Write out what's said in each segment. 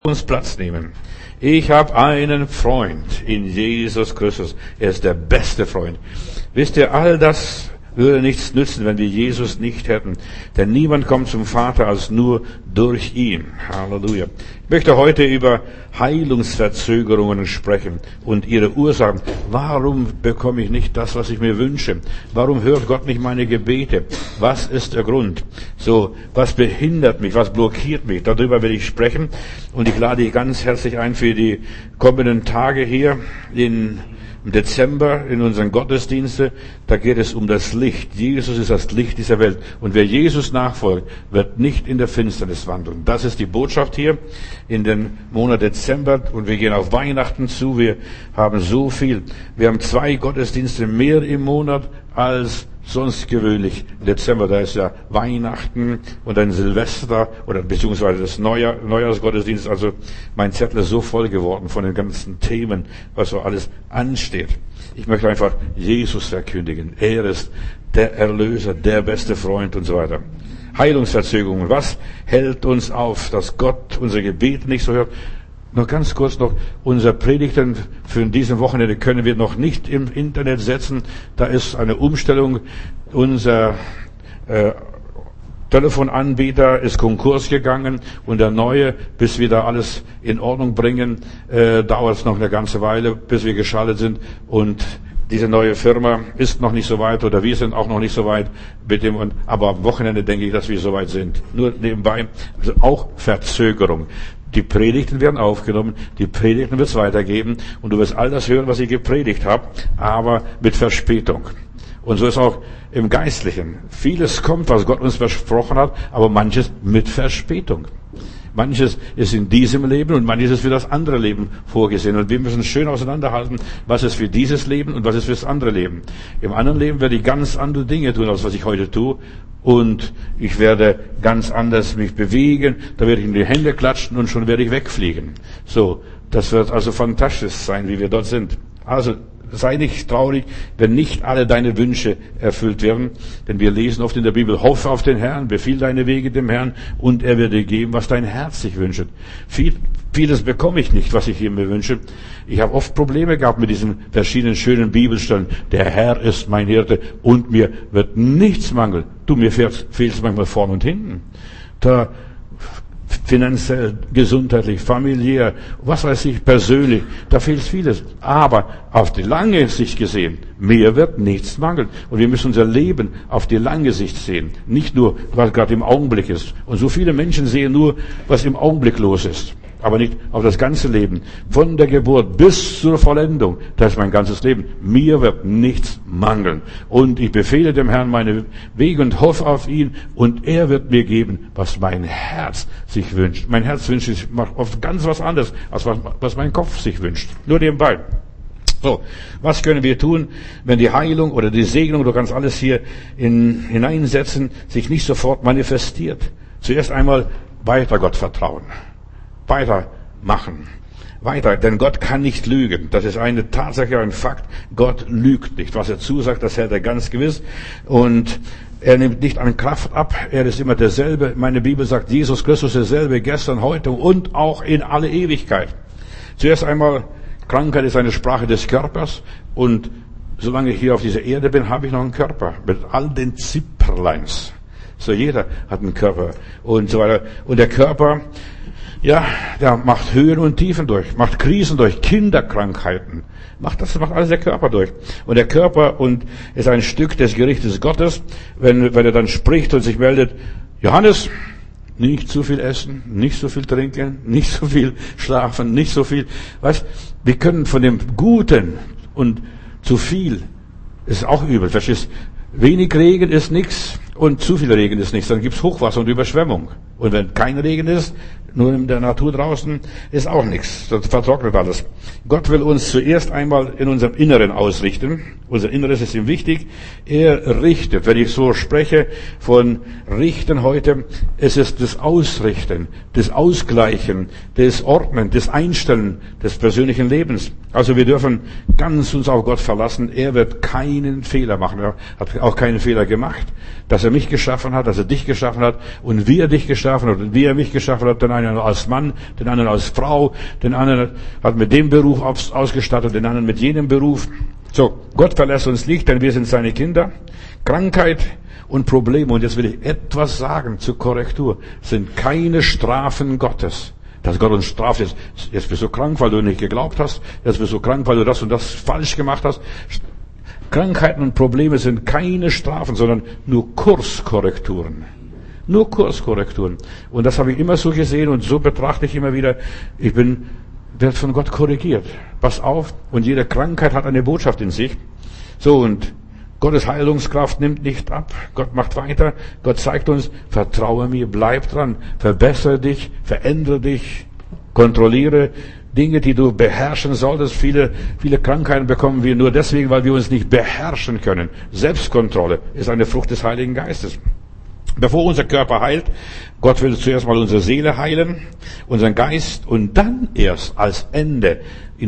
uns Platz nehmen. Ich habe einen Freund in Jesus Christus. Er ist der beste Freund. Wisst ihr, all das würde nichts nützen, wenn wir Jesus nicht hätten. Denn niemand kommt zum Vater als nur durch ihn. Halleluja. Ich möchte heute über Heilungsverzögerungen sprechen und ihre Ursachen. Warum bekomme ich nicht das, was ich mir wünsche? Warum hört Gott nicht meine Gebete? Was ist der Grund? So, was behindert mich? Was blockiert mich? Darüber will ich sprechen. Und ich lade dich ganz herzlich ein für die kommenden Tage hier im Dezember in unseren Gottesdienste. Da geht es um das Licht. Jesus ist das Licht dieser Welt. Und wer Jesus nachfolgt, wird nicht in der Finsternis wandeln. Das ist die Botschaft hier in den Monat Dezember. Und wir gehen auf Weihnachten zu. Wir haben so viel. Wir haben 2 Gottesdienste mehr im Monat als sonst gewöhnlich. Im Dezember, da ist ja Weihnachten und ein Silvester oder beziehungsweise das Neujahrsgottesdienst. Also mein Zettel ist so voll geworden von den ganzen Themen, was so alles ansteht. Ich möchte einfach Jesus verkündigen. Er ist der Erlöser, der beste Freund und so weiter. Heilungsverzögerungen. Was hält uns auf, dass Gott unsere Gebete nicht so hört? Noch ganz kurz noch, unser Predigten für diesen Wochenende können wir noch nicht im Internet setzen. Da ist eine Umstellung. Unser Telefonanbieter ist Konkurs gegangen und der neue, bis wir da alles in Ordnung bringen, dauert es noch eine ganze Weile, bis wir geschaltet sind. Und diese neue Firma ist noch nicht so weit oder wir sind auch noch nicht so weit mit dem. Aber am Wochenende denke ich, dass wir so weit sind. Nur nebenbei, also auch Verzögerung. Die Predigten werden aufgenommen, die Predigten wird es weitergeben und du wirst all das hören, was ich gepredigt habe, aber mit Verspätung. Und so ist auch im Geistlichen. Vieles kommt, was Gott uns versprochen hat, aber manches mit Verspätung. Manches ist in diesem Leben und manches ist für das andere Leben vorgesehen. Und wir müssen schön auseinanderhalten, was ist für dieses Leben und was ist für das andere Leben. Im anderen Leben werde ich ganz andere Dinge tun, als was ich heute tue. Und ich werde ganz anders mich bewegen. Da werde ich in die Hände klatschen und schon werde ich wegfliegen. So, das wird also fantastisch sein, wie wir dort sind. Also, sei nicht traurig, wenn nicht alle deine Wünsche erfüllt werden. Denn wir lesen oft in der Bibel, hoffe auf den Herrn, befiehl deine Wege dem Herrn und er wird dir geben, was dein Herz sich wünscht. Vieles bekomme ich nicht, was ich mir wünsche. Ich habe oft Probleme gehabt mit diesen verschiedenen schönen Bibelstellen. Der Herr ist mein Hirte und mir wird nichts mangeln. Du, mir fehlt es manchmal vorn und hinten. Da finanziell, gesundheitlich, familiär, was weiß ich, persönlich, da fehlt vieles. Aber auf die lange Sicht gesehen, mir wird nichts mangeln. Und wir müssen unser Leben auf die lange Sicht sehen. Nicht nur, was gerade im Augenblick ist. Und so viele Menschen sehen nur, was im Augenblick los ist. Aber nicht auf das ganze Leben. Von der Geburt bis zur Vollendung. Das ist mein ganzes Leben. Mir wird nichts mangeln. Und ich befehle dem Herrn meine Wege und hoffe auf ihn. Und er wird mir geben, was mein Herz sich wünscht. Mein Herz wünscht sich oft ganz was anderes, als was mein Kopf sich wünscht. Nur nebenbei. So, was können wir tun, wenn die Heilung oder die Segnung, du kannst alles hier hineinsetzen, sich nicht sofort manifestiert? Zuerst einmal weiter Gott vertrauen. Weitermachen. Weiter, denn Gott kann nicht lügen. Das ist eine Tatsache, ein Fakt. Gott lügt nicht. Was er zusagt, das hält er ganz gewiss. Und er nimmt nicht an Kraft ab. Er ist immer derselbe. Meine Bibel sagt, Jesus Christus derselbe, gestern, heute und auch in alle Ewigkeit. Zuerst einmal, Krankheit ist eine Sprache des Körpers. Und solange ich hier auf dieser Erde bin, habe ich noch einen Körper. Mit all den Zipperleins. So, jeder hat einen Körper. Und so weiter. Und der Körper, ja, der macht Höhen und Tiefen durch, macht Krisen durch, Kinderkrankheiten. Macht alles der Körper durch. Und der Körper ist ein Stück des Gerichtes Gottes, wenn er dann spricht und sich meldet, Johannes, nicht zu viel essen, nicht so viel trinken, nicht so viel schlafen, nicht so viel, weißt, wir können von dem Guten und zu viel ist auch übel, verstehst? Wenig Regen ist nichts und zu viel Regen ist nichts. Dann gibt's Hochwasser und Überschwemmung. Und wenn kein Regen ist, nur in der Natur draußen, ist auch nichts. Das vertrocknet alles. Gott will uns zuerst einmal in unserem Inneren ausrichten. Unser Inneres ist ihm wichtig. Er richtet. Wenn ich so spreche von Richten heute, es ist das Ausrichten, das Ausgleichen, das Ordnen, das Einstellen des persönlichen Lebens. Also wir dürfen ganz uns auf Gott verlassen. Er wird keinen Fehler machen. Er hat auch keinen Fehler gemacht. Dass er mich geschaffen hat, dass er dich geschaffen hat und wie er dich geschaffen hat und wie er mich geschaffen hat, denn einen als Mann, den anderen als Frau, den anderen hat mit dem Beruf ausgestattet, den anderen mit jenem Beruf. So, Gott verlässt uns nicht, denn wir sind seine Kinder. Krankheit und Probleme, und jetzt will ich etwas sagen zur Korrektur, sind keine Strafen Gottes. Dass Gott uns straft, jetzt bist du krank, weil du nicht geglaubt hast, jetzt bist du krank, weil du das und das falsch gemacht hast. Krankheiten und Probleme sind keine Strafen, sondern nur Kurskorrekturen. Nur Kurskorrekturen. Und das habe ich immer so gesehen und so betrachte ich immer wieder, werde von Gott korrigiert. Pass auf, und jede Krankheit hat eine Botschaft in sich. So, und Gottes Heilungskraft nimmt nicht ab. Gott macht weiter. Gott zeigt uns, vertraue mir, bleib dran, verbessere dich, verändere dich, kontrolliere Dinge, die du beherrschen solltest. Viele Krankheiten bekommen wir nur deswegen, weil wir uns nicht beherrschen können. Selbstkontrolle ist eine Frucht des Heiligen Geistes. Bevor unser Körper heilt, Gott will zuerst mal unsere Seele heilen, unseren Geist, und dann erst als Ende in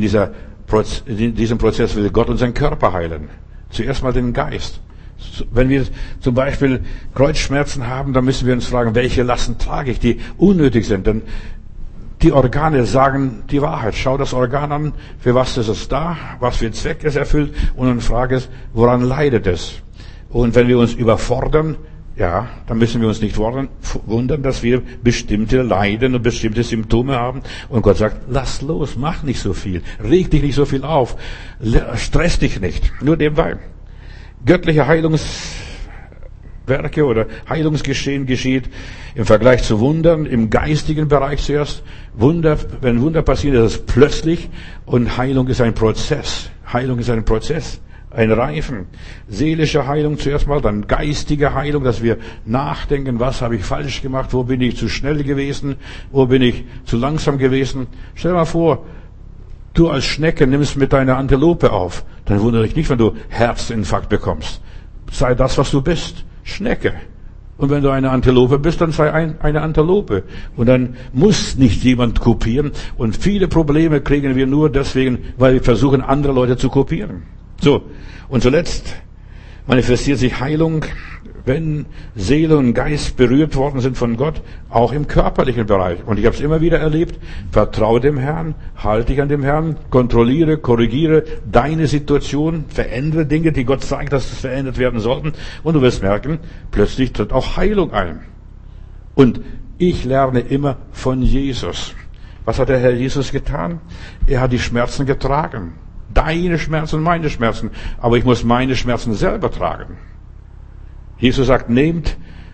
diesem Prozess will Gott unseren Körper heilen. Zuerst mal den Geist. Wenn wir zum Beispiel Kreuzschmerzen haben, dann müssen wir uns fragen, welche Lasten trage ich, die unnötig sind. Denn die Organe sagen die Wahrheit. Schau das Organ an, für was ist es da, was für Zweck es erfüllt, und dann frage es, woran leidet es? Und wenn wir uns überfordern, ja, dann müssen wir uns nicht wundern, dass wir bestimmte Leiden und bestimmte Symptome haben. Und Gott sagt, lass los, mach nicht so viel, reg dich nicht so viel auf, stress dich nicht. Nur nebenbei. Göttliche Heilungswerke oder Heilungsgeschehen geschieht im Vergleich zu Wundern im geistigen Bereich zuerst. Wenn Wunder passieren, ist es plötzlich, und Heilung ist ein Prozess. Heilung ist ein Prozess. Ein Reifen. Seelische Heilung zuerst mal, dann geistige Heilung, dass wir nachdenken, was habe ich falsch gemacht, wo bin ich zu schnell gewesen, wo bin ich zu langsam gewesen. Stell dir mal vor, du als Schnecke nimmst mit deiner Antilope auf. Dann wundere dich nicht, wenn du Herzinfarkt bekommst. Sei das, was du bist. Schnecke. Und wenn du eine Antilope bist, dann sei eine Antilope. Und dann muss nicht jemand kopieren. Und viele Probleme kriegen wir nur deswegen, weil wir versuchen, andere Leute zu kopieren. So, und zuletzt manifestiert sich Heilung, wenn Seele und Geist berührt worden sind von Gott, auch im körperlichen Bereich. Und ich habe es immer wieder erlebt, vertraue dem Herrn, halte dich an dem Herrn, kontrolliere, korrigiere deine Situation, verändere Dinge, die Gott sagt, dass es verändert werden sollten. Und du wirst merken, plötzlich tritt auch Heilung ein. Und ich lerne immer von Jesus. Was hat der Herr Jesus getan? Er hat die Schmerzen getragen. Deine Schmerzen, meine Schmerzen. Aber ich muss meine Schmerzen selber tragen. Jesus sagt, nimm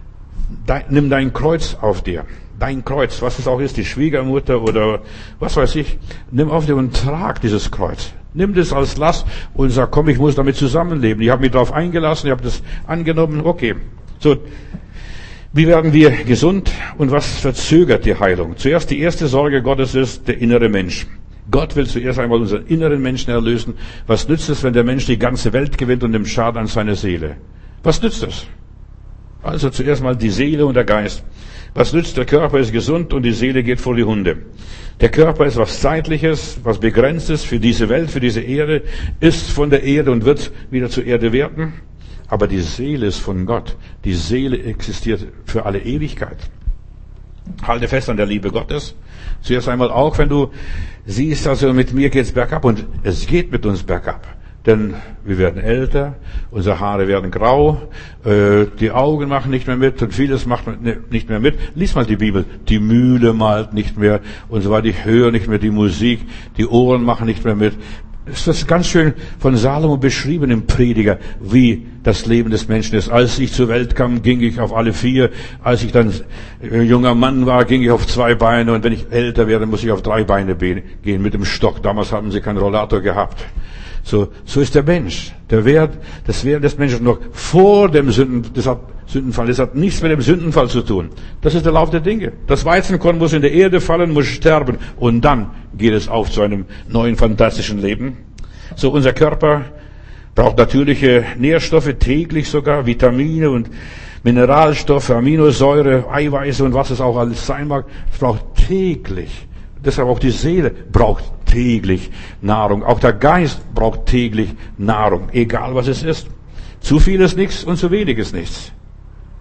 dein Kreuz auf dir. Dein Kreuz, was es auch ist, die Schwiegermutter oder was weiß ich. Nimm auf dir und trag dieses Kreuz. Nimm das als Last und sag, komm, ich muss damit zusammenleben. Ich habe mich darauf eingelassen, ich habe das angenommen. Okay. So, wie werden wir gesund und was verzögert die Heilung? Zuerst die erste Sorge Gottes ist der innere Mensch. Gott will zuerst einmal unseren inneren Menschen erlösen. Was nützt es, wenn der Mensch die ganze Welt gewinnt und nimmt Schaden an seiner Seele? Was nützt es? Also zuerst mal die Seele und der Geist. Was nützt? Der Körper ist gesund und die Seele geht vor die Hunde. Der Körper ist was Zeitliches, was Begrenztes für diese Welt, für diese Erde, ist von der Erde und wird wieder zur Erde werden. Aber die Seele ist von Gott. Die Seele existiert für alle Ewigkeit. Halte fest an der Liebe Gottes. Zuerst einmal auch, wenn du siehst, also mit mir geht's bergab, und es geht mit uns bergab. Denn wir werden älter, unsere Haare werden grau, die Augen machen nicht mehr mit und vieles macht nicht mehr mit. Lies mal die Bibel. Die Mühle malt nicht mehr und so weiter. Ich höre nicht mehr die Musik, die Ohren machen nicht mehr mit. Es ist ganz schön von Salomo beschrieben im Prediger, wie das Leben des Menschen ist. Als ich zur Welt kam, ging ich auf alle vier. Als ich dann junger Mann war, ging ich auf 2 Beine. Und wenn ich älter werde, muss ich auf 3 Beine gehen mit dem Stock. Damals haben sie keinen Rollator gehabt. So ist der Mensch. Das Werden des Menschen noch vor dem Sündenfall. Das hat nichts mit dem Sündenfall zu tun. Das ist der Lauf der Dinge. Das Weizenkorn muss in der Erde fallen, muss sterben. Und dann geht es auf zu einem neuen, fantastischen Leben. So, unser Körper braucht natürliche Nährstoffe, täglich sogar, Vitamine und Mineralstoffe, Aminosäure, Eiweiße und was es auch alles sein mag. Es braucht täglich. Deshalb auch die Seele braucht täglich Nahrung. Auch der Geist braucht täglich Nahrung, egal was es ist. Zu viel ist nichts und zu wenig ist nichts.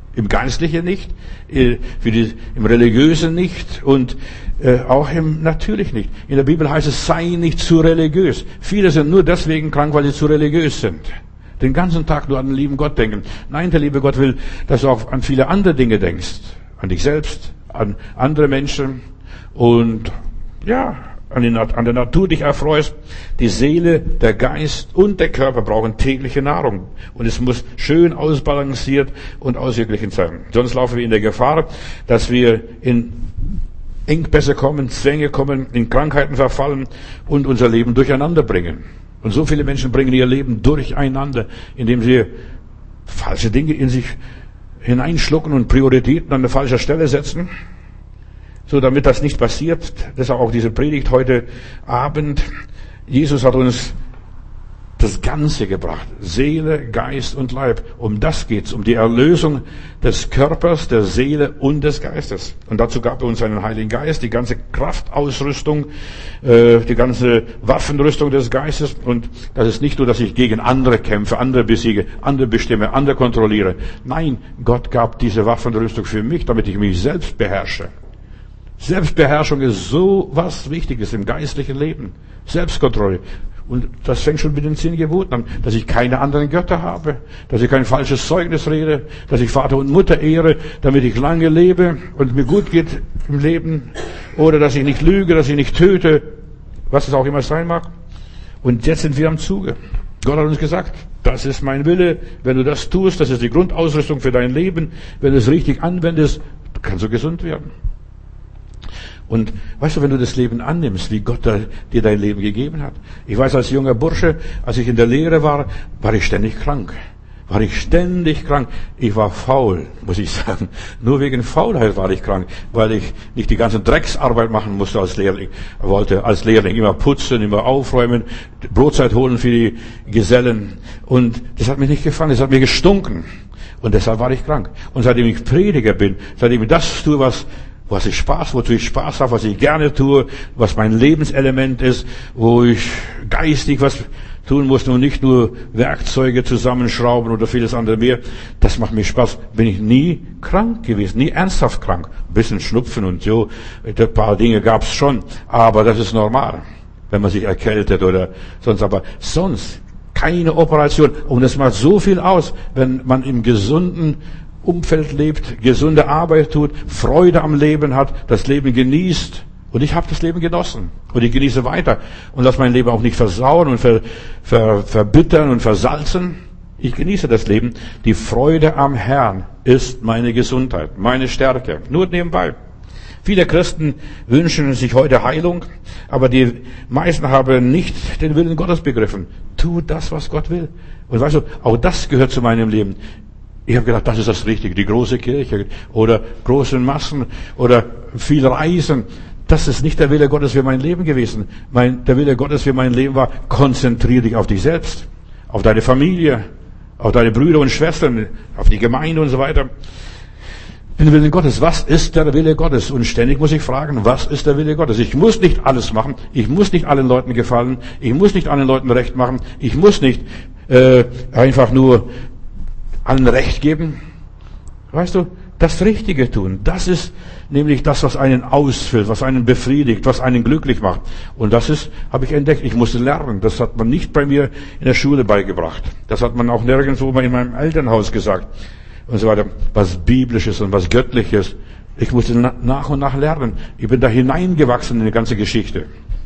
Im Geistlichen nicht, im Religiösen nicht und auch im Natürlich nicht. In der Bibel heißt es, sei nicht zu religiös. Viele sind nur deswegen krank, weil sie zu religiös sind. Den ganzen Tag nur an den lieben Gott denken. Nein, der liebe Gott will, dass du auch an viele andere Dinge denkst. An dich selbst, an andere Menschen und ja, an der Natur dich erfreust. Die Seele, der Geist und der Körper brauchen tägliche Nahrung. Und es muss schön ausbalanciert und ausgeglichen sein. Sonst laufen wir in der Gefahr, dass wir in Engpässe kommen, Zwänge kommen, in Krankheiten verfallen und unser Leben durcheinander bringen. Und so viele Menschen bringen ihr Leben durcheinander, indem sie falsche Dinge in sich hineinschlucken und Prioritäten an eine falsche Stelle setzen. So, damit das nicht passiert, deshalb auch diese Predigt heute Abend. Jesus hat uns das Ganze gebracht. Seele, Geist und Leib. Um das geht's. Um die Erlösung des Körpers, der Seele und des Geistes. Und dazu gab er uns einen Heiligen Geist, die ganze Kraftausrüstung, die ganze Waffenrüstung des Geistes. Und das ist nicht nur, dass ich gegen andere kämpfe, andere besiege, andere bestimme, andere kontrolliere. Nein, Gott gab diese Waffenrüstung für mich, damit ich mich selbst beherrsche. Selbstbeherrschung ist so was Wichtiges im geistlichen Leben. Selbstkontrolle. Und das fängt schon mit den 10 Geboten an, dass ich keine anderen Götter habe, dass ich kein falsches Zeugnis rede, dass ich Vater und Mutter ehre, damit ich lange lebe und mir gut geht im Leben, oder dass ich nicht lüge, dass ich nicht töte, was es auch immer sein mag. Und jetzt sind wir am Zuge. Gott hat uns gesagt, das ist mein Wille, wenn du das tust, das ist die Grundausrüstung für dein Leben, wenn du es richtig anwendest, kannst du gesund werden. Und weißt du, wenn du das Leben annimmst, wie Gott dir dein Leben gegeben hat. Ich weiß, als junger Bursche, als ich in der Lehre war ich ständig krank. Ich war faul, muss ich sagen. Nur wegen Faulheit war ich krank, weil ich nicht die ganze Drecksarbeit machen musste als Lehrling. Ich wollte als Lehrling immer putzen, immer aufräumen, Brotzeit holen für die Gesellen. Und das hat mir nicht gefallen, das hat mir gestunken. Und deshalb war ich krank. Und seitdem ich Prediger bin, seitdem ich das tue, wozu ich Spaß habe, was ich gerne tue, was mein Lebenselement ist, wo ich geistig was tun muss und nicht nur Werkzeuge zusammenschrauben oder vieles andere mehr. Das macht mir Spaß. Bin ich nie krank gewesen, nie ernsthaft krank. Ein bisschen Schnupfen und so, ein paar Dinge gab's schon, aber das ist normal, wenn man sich erkältet oder sonst. Aber sonst keine Operation. Und es macht so viel aus, wenn man im gesunden Umfeld lebt, gesunde Arbeit tut, Freude am Leben hat, das Leben genießt. Und ich habe das Leben genossen. Und ich genieße weiter. Und lass mein Leben auch nicht versauen und verbittern und versalzen. Ich genieße das Leben. Die Freude am Herrn ist meine Gesundheit, meine Stärke. Nur nebenbei. Viele Christen wünschen sich heute Heilung, aber die meisten haben nicht den Willen Gottes begriffen. Tu das, was Gott will. Und weißt du, auch das gehört zu meinem Leben. Ich habe gedacht, das ist das Richtige, die große Kirche oder große Massen oder viel Reisen. Das ist nicht der Wille Gottes für mein Leben gewesen. Der Wille Gottes für mein Leben war, konzentriere dich auf dich selbst, auf deine Familie, auf deine Brüder und Schwestern, auf die Gemeinde und so weiter. Den Willen Gottes, was ist der Wille Gottes? Und ständig muss ich fragen, was ist der Wille Gottes? Ich muss nicht alles machen, ich muss nicht allen Leuten gefallen, ich muss nicht allen Leuten recht machen, ich muss nicht einfach nur allen Recht geben. Weißt du, das Richtige tun, das ist nämlich das, was einen ausfüllt, was einen befriedigt, was einen glücklich macht. Und das ist, habe ich entdeckt, ich musste lernen. Das hat man nicht bei mir in der Schule beigebracht. Das hat man auch nirgendwo mal in meinem Elternhaus gesagt. Und so weiter. Was Biblisches und was Göttliches. Ich musste nach und nach lernen. Ich bin da hineingewachsen in die ganze Geschichte.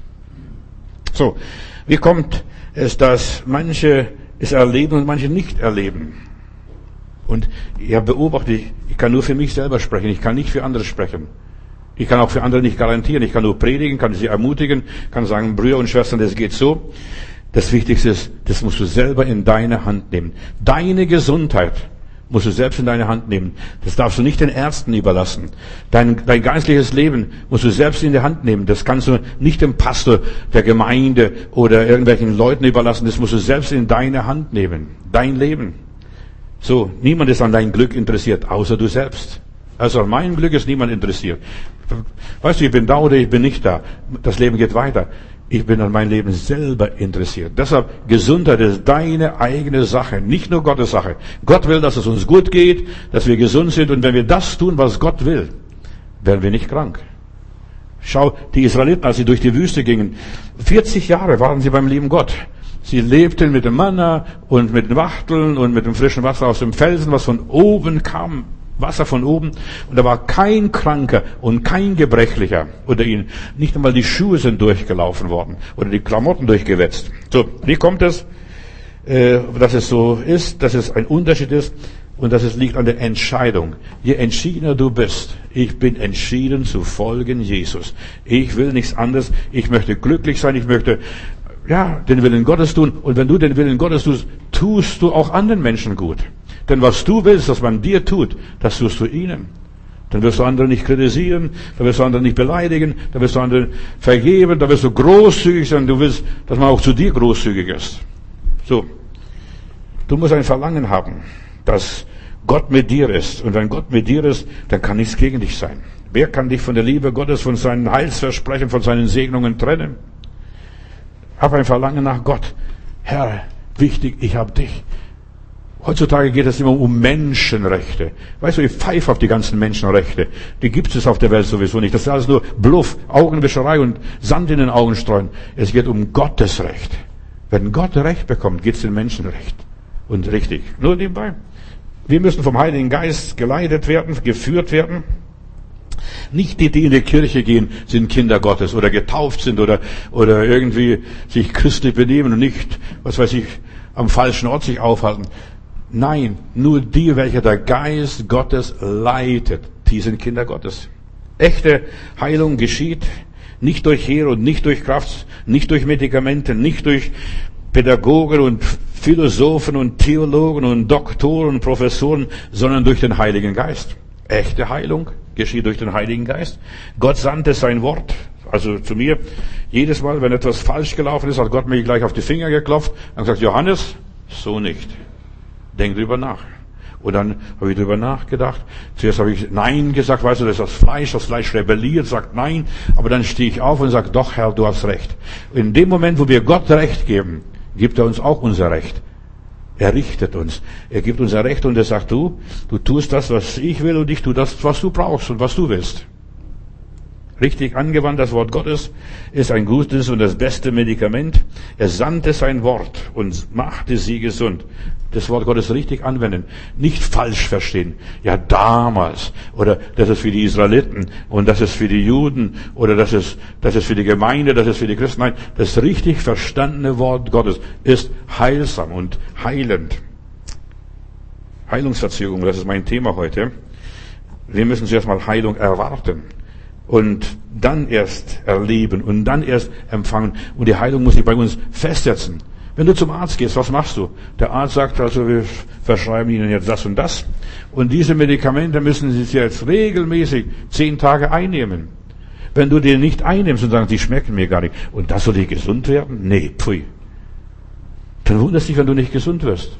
So, wie kommt es, dass manche es erleben und manche nicht erleben? Und ich habe beobachtet, ich kann nur für mich selber sprechen, ich kann nicht für andere sprechen. Ich kann auch für andere nicht garantieren, ich kann nur predigen, kann sie ermutigen, kann sagen, Brüder und Schwestern, das geht so. Das Wichtigste ist, das musst du selber in deine Hand nehmen. Deine Gesundheit musst du selbst in deine Hand nehmen. Das darfst du nicht den Ärzten überlassen. Dein geistliches Leben musst du selbst in die Hand nehmen. Das kannst du nicht dem Pastor der Gemeinde oder irgendwelchen Leuten überlassen. Das musst du selbst in deine Hand nehmen. Dein Leben. So, niemand ist an dein Glück interessiert, außer du selbst. Also an meinem Glück ist niemand interessiert. Weißt du, ich bin da oder ich bin nicht da. Das Leben geht weiter. Ich bin an mein Leben selber interessiert. Deshalb, Gesundheit ist deine eigene Sache, nicht nur Gottes Sache. Gott will, dass es uns gut geht, dass wir gesund sind. Und wenn wir das tun, was Gott will, werden wir nicht krank. Schau, die Israeliten, als sie durch die Wüste gingen, 40 Jahre waren sie beim lieben Gott. Sie lebten mit dem Manna und mit den Wachteln und mit dem frischen Wasser aus dem Felsen, was von oben kam. Wasser von oben. Und da war kein Kranker und kein Gebrechlicher unter ihnen. Nicht einmal die Schuhe sind durchgelaufen worden oder die Klamotten durchgewetzt. So, wie kommt es, dass es so ist, dass es ein Unterschied ist und dass es liegt an der Entscheidung. Je entschiedener du bist, ich bin entschieden zu folgen Jesus. Ich will nichts anderes. Ich möchte glücklich sein. Ich möchte den Willen Gottes tun. Und wenn du den Willen Gottes tust, tust du auch anderen Menschen gut. Denn was du willst, was man dir tut, das tust du ihnen. Dann wirst du andere nicht kritisieren, dann wirst du andere nicht beleidigen, dann wirst du andere vergeben, dann wirst du großzügig sein, du willst, dass man auch zu dir großzügig ist. So. Du musst ein Verlangen haben, dass Gott mit dir ist. Und wenn Gott mit dir ist, dann kann nichts gegen dich sein. Wer kann dich von der Liebe Gottes, von seinen Heilsversprechen, von seinen Segnungen trennen? Hab ein Verlangen nach Gott. Herr, wichtig, ich habe dich. Heutzutage geht es immer um Menschenrechte. Weißt du, ich pfeife auf die ganzen Menschenrechte. Die gibt es auf der Welt sowieso nicht. Das ist alles nur Bluff, Augenwischerei und Sand in den Augen streuen. Es geht um Gottes Recht. Wenn Gott Recht bekommt, geht es in Menschenrecht. Und richtig. Nur nebenbei. Wir müssen vom Heiligen Geist geleitet werden, geführt werden. Nicht die, die in die Kirche gehen, sind Kinder Gottes oder getauft sind oder irgendwie sich christlich benehmen und nicht, was weiß ich, am falschen Ort sich aufhalten. Nein, nur die, welche der Geist Gottes leitet, die sind Kinder Gottes. Echte Heilung geschieht nicht durch Heer und nicht durch Kraft, nicht durch Medikamente, nicht durch Pädagogen und Philosophen und Theologen und Doktoren und Professoren, sondern durch den Heiligen Geist. Echte Heilung geschieht durch den Heiligen Geist. Gott sandte sein Wort, also zu mir. Jedes Mal, wenn etwas falsch gelaufen ist, hat Gott mir gleich auf die Finger geklopft und gesagt, Johannes, so nicht. Denk drüber nach. Und dann habe ich drüber nachgedacht. Zuerst habe ich Nein gesagt, weißt du, das ist das Fleisch rebelliert, sagt Nein. Aber dann stehe ich auf und sage, doch Herr, du hast Recht. In dem Moment, wo wir Gott Recht geben, gibt er uns auch unser Recht. Er richtet uns. Er gibt unser Recht und er sagt, du tust das, was ich will und ich tue das, was du brauchst und was du willst. Richtig angewandt, das Wort Gottes ist ein gutes und das beste Medikament. Er sandte sein Wort und machte sie gesund. Das Wort Gottes richtig anwenden. Nicht falsch verstehen. Ja, damals. Oder das ist für die Israeliten. Und das ist für die Juden. Oder das ist für die Gemeinde. Das ist für die Christen. Nein, das richtig verstandene Wort Gottes ist heilsam und heilend. Heilungsverzögerung, das ist mein Thema heute. Wir müssen zuerst mal Heilung erwarten. Und dann erst erleben und dann erst empfangen. Und die Heilung muss sich bei uns festsetzen. Wenn du zum Arzt gehst, was machst du? Der Arzt sagt also, wir verschreiben Ihnen jetzt das und das. Und diese Medikamente müssen Sie jetzt regelmäßig 10 Tage einnehmen. Wenn du die nicht einnimmst und sagst, die schmecken mir gar nicht, und das soll ich gesund werden? Nee, pfui. Dann wunderst dich, wenn du nicht gesund wirst.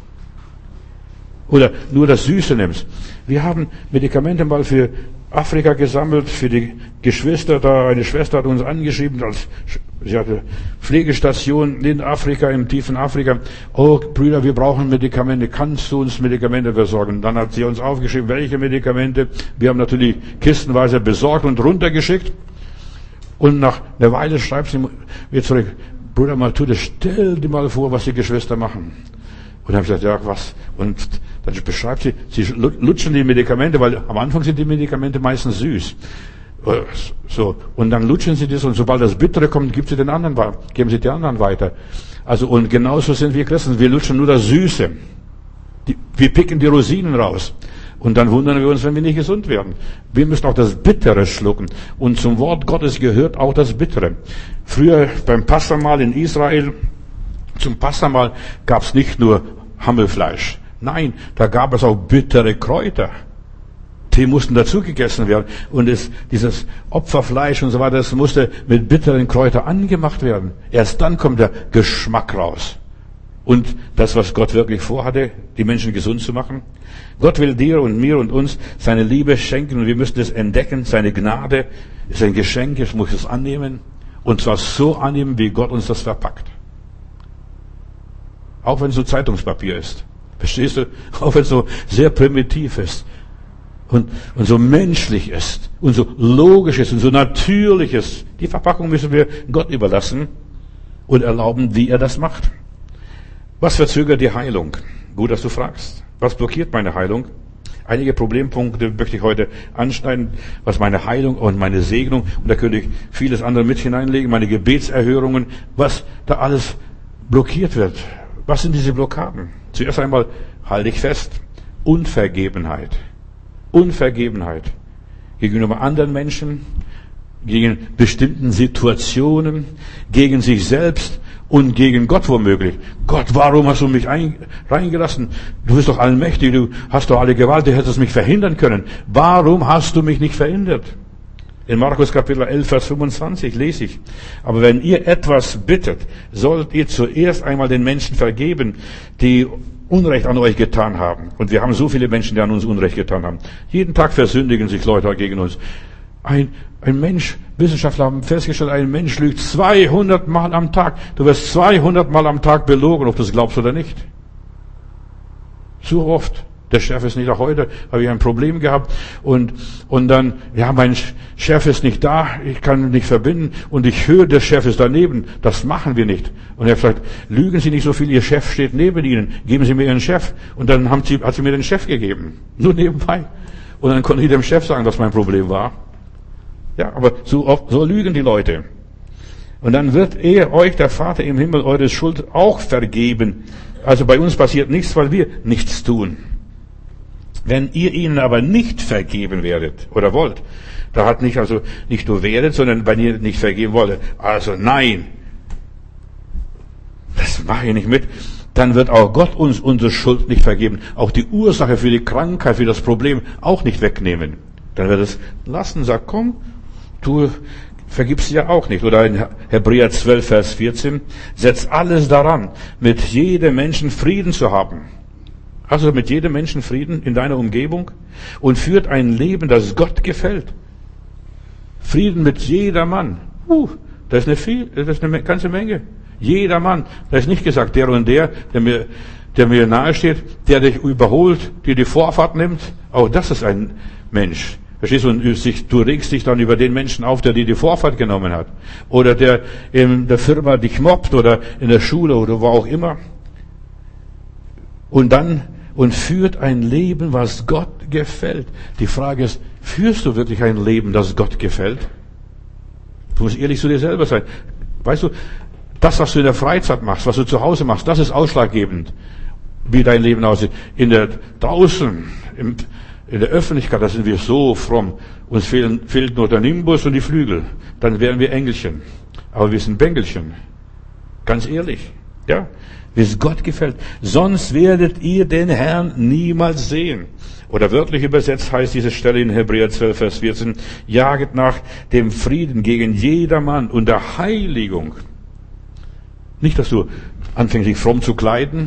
Oder nur das Süße nimmst. Wir haben Medikamente mal für Afrika gesammelt, für die Geschwister da. Eine Schwester hat uns angeschrieben, sie hatte Pflegestation in Afrika, im tiefen Afrika. Oh, Brüder, wir brauchen Medikamente. Kannst du uns Medikamente besorgen? Dann hat sie uns aufgeschrieben, welche Medikamente. Wir haben natürlich kistenweise besorgt und runtergeschickt. Und nach einer Weile schreibt sie mir zurück, Bruder, mal tu das, stell dir mal vor, was die Geschwister machen. Und dann habe ich gesagt, ja, was? Und dann beschreibt sie lutschen die Medikamente, weil am Anfang sind die Medikamente meistens süß. So. Und dann lutschen sie das und sobald das Bittere kommt, geben sie den anderen weiter. Also, und genauso sind wir Christen. Wir lutschen nur das Süße. Wir picken die Rosinen raus. Und dann wundern wir uns, wenn wir nicht gesund werden. Wir müssen auch das Bittere schlucken. Und zum Wort Gottes gehört auch das Bittere. Früher beim Passamal in Israel, zum Passamal gab es nicht nur Hammelfleisch. Nein, da gab es auch bittere Kräuter. Die mussten dazu gegessen werden. Und dieses Opferfleisch und so weiter, das musste mit bitteren Kräutern angemacht werden. Erst dann kommt der Geschmack raus. Und das, was Gott wirklich vorhatte, die Menschen gesund zu machen. Gott will dir und mir und uns seine Liebe schenken und wir müssen es entdecken. Seine Gnade ist ein Geschenk, ich muss es annehmen. Und zwar so annehmen, wie Gott uns das verpackt. Auch wenn es so Zeitungspapier ist. Verstehst du? Auch wenn es so sehr primitiv ist. Und so menschlich ist. Und so logisch ist und so natürlich ist. Die Verpackung müssen wir Gott überlassen und erlauben, wie er das macht. Was verzögert die Heilung? Gut, dass du fragst. Was blockiert meine Heilung? Einige Problempunkte möchte ich heute anschneiden, was meine Heilung und meine Segnung, und da könnte ich vieles andere mit hineinlegen, meine Gebetserhörungen, was da alles blockiert wird. Was sind diese Blockaden? Zuerst einmal halte ich fest. Unvergebenheit. Unvergebenheit. Gegenüber anderen Menschen, gegen bestimmten Situationen, gegen sich selbst und gegen Gott womöglich. Gott, warum hast du mich reingelassen? Du bist doch allmächtig, du hast doch alle Gewalt, du hättest mich verhindern können. Warum hast du mich nicht verhindert? In Markus Kapitel 11, Vers 25 lese ich: Aber wenn ihr etwas bittet, sollt ihr zuerst einmal den Menschen vergeben, die Unrecht an euch getan haben. Und wir haben so viele Menschen, die an uns Unrecht getan haben. Jeden Tag versündigen sich Leute gegen uns. Ein Mensch, Wissenschaftler haben festgestellt, ein Mensch lügt 200 Mal am Tag. Du wirst 200 Mal am Tag belogen, ob du es glaubst oder nicht. So oft. Der Chef ist nicht da. Heute habe ich ein Problem gehabt und dann, ja, mein Chef ist nicht da, ich kann ihn nicht verbinden und ich höre, der Chef ist daneben. Das machen wir nicht. Und er sagt, lügen Sie nicht so viel, Ihr Chef steht neben Ihnen, geben Sie mir Ihren Chef. Und dann hat sie mir den Chef gegeben. Nur nebenbei. Und dann konnte ich dem Chef sagen, was mein Problem war. Ja, aber so lügen die Leute. Und dann wird euch der Vater im Himmel eure Schuld auch vergeben. Also bei uns passiert nichts, weil wir nichts tun. Wenn ihr ihnen aber nicht vergeben werdet oder wollt, da hat nicht nur werdet, sondern wenn ihr nicht vergeben wollt, also nein, das mache ich nicht mit, dann wird auch Gott uns unsere Schuld nicht vergeben. Auch die Ursache für die Krankheit, für das Problem auch nicht wegnehmen. Dann wird es lassen, sagt, komm, du vergibst ja auch nicht. Oder in Hebräer 12, Vers 14, setzt alles daran, mit jedem Menschen Frieden zu haben. Hast du mit jedem Menschen Frieden in deiner Umgebung? Und führt ein Leben, das Gott gefällt. Frieden mit jedermann. Das ist eine ganze Menge. Jedermann. Da ist nicht gesagt, der und der mir nahe steht, der dich überholt, dir die Vorfahrt nimmt. Auch das ist ein Mensch. Verstehst du? Und du regst dich dann über den Menschen auf, der dir die Vorfahrt genommen hat. Oder der in der Firma dich mobbt oder in der Schule oder wo auch immer. Und führt ein Leben, was Gott gefällt. Die Frage ist, führst du wirklich ein Leben, das Gott gefällt? Du musst ehrlich zu dir selber sein. Weißt du, das, was du in der Freizeit machst, was du zu Hause machst, das ist ausschlaggebend, wie dein Leben aussieht. Draußen, in der Öffentlichkeit, da sind wir so fromm. Uns fehlt nur der Nimbus und die Flügel. Dann wären wir Engelchen. Aber wir sind Bengelchen. Ganz ehrlich. Ja, wie es Gott gefällt. Sonst werdet ihr den Herrn niemals sehen. Oder wörtlich übersetzt heißt diese Stelle in Hebräer 12, Vers 14, jaget nach dem Frieden gegen jedermann und der Heiligung. Nicht, dass du anfängst, dich fromm zu kleiden.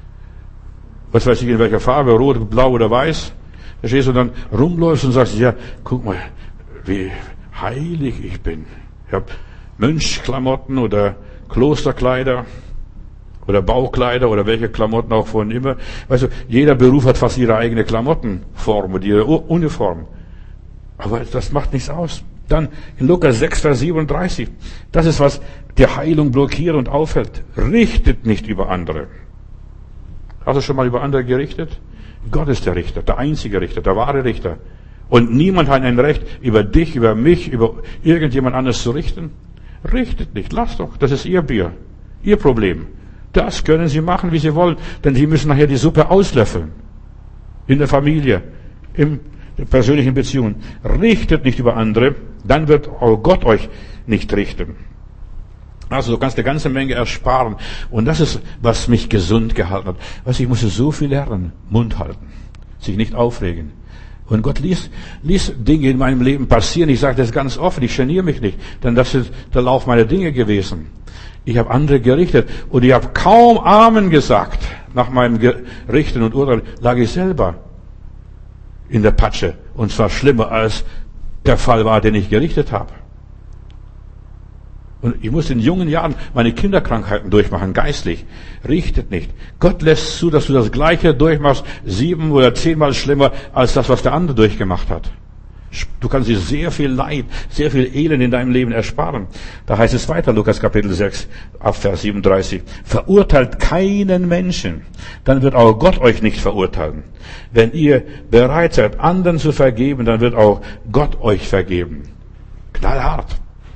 Was weiß ich, in welcher Farbe, rot, blau oder weiß. Verstehst du, und dann rumläufst und sagst, ja, guck mal, wie heilig ich bin. Ich habe Mönchsklamotten oder Klosterkleider. Oder Baukleider oder welche Klamotten auch von immer. Weißt du, jeder Beruf hat fast ihre eigene Klamottenform und ihre Uniform. Aber das macht nichts aus. Dann in Lukas 6, Vers 37. Das ist, was die Heilung blockiert und aufhält. Richtet nicht über andere. Hast du schon mal über andere gerichtet? Gott ist der Richter, der einzige Richter, der wahre Richter. Und niemand hat ein Recht, über dich, über mich, über irgendjemand anderes zu richten. Richtet nicht, lass doch. Das ist ihr Bier, ihr Problem. Das können sie machen, wie sie wollen, denn sie müssen nachher die Suppe auslöffeln. In der Familie, in der persönlichen Beziehungen. Richtet nicht über andere, dann wird auch Gott euch nicht richten. Also du kannst eine ganze Menge ersparen. Und das ist, was mich gesund gehalten hat. Weißt du, ich musste so viel lernen. Mund halten. Sich nicht aufregen. Und Gott ließ Dinge in meinem Leben passieren. Ich sage das ganz offen, ich geniere mich nicht. Denn das ist der Lauf meiner Dinge gewesen. Ich habe andere gerichtet und ich habe kaum Amen gesagt. Nach meinem Richten und Urteil lag ich selber in der Patsche. Und zwar schlimmer als der Fall war, den ich gerichtet habe. Und ich muss in jungen Jahren meine Kinderkrankheiten durchmachen, geistlich. Richtet nicht. Gott lässt zu, dass du das Gleiche durchmachst, 7 oder 10-mal schlimmer als das, was der andere durchgemacht hat. Du kannst dir sehr viel Leid, sehr viel Elend in deinem Leben ersparen. Da heißt es weiter, Lukas Kapitel 6, ab Vers 37. Verurteilt keinen Menschen, dann wird auch Gott euch nicht verurteilen. Wenn ihr bereit seid, anderen zu vergeben, dann wird auch Gott euch vergeben. Knallhart.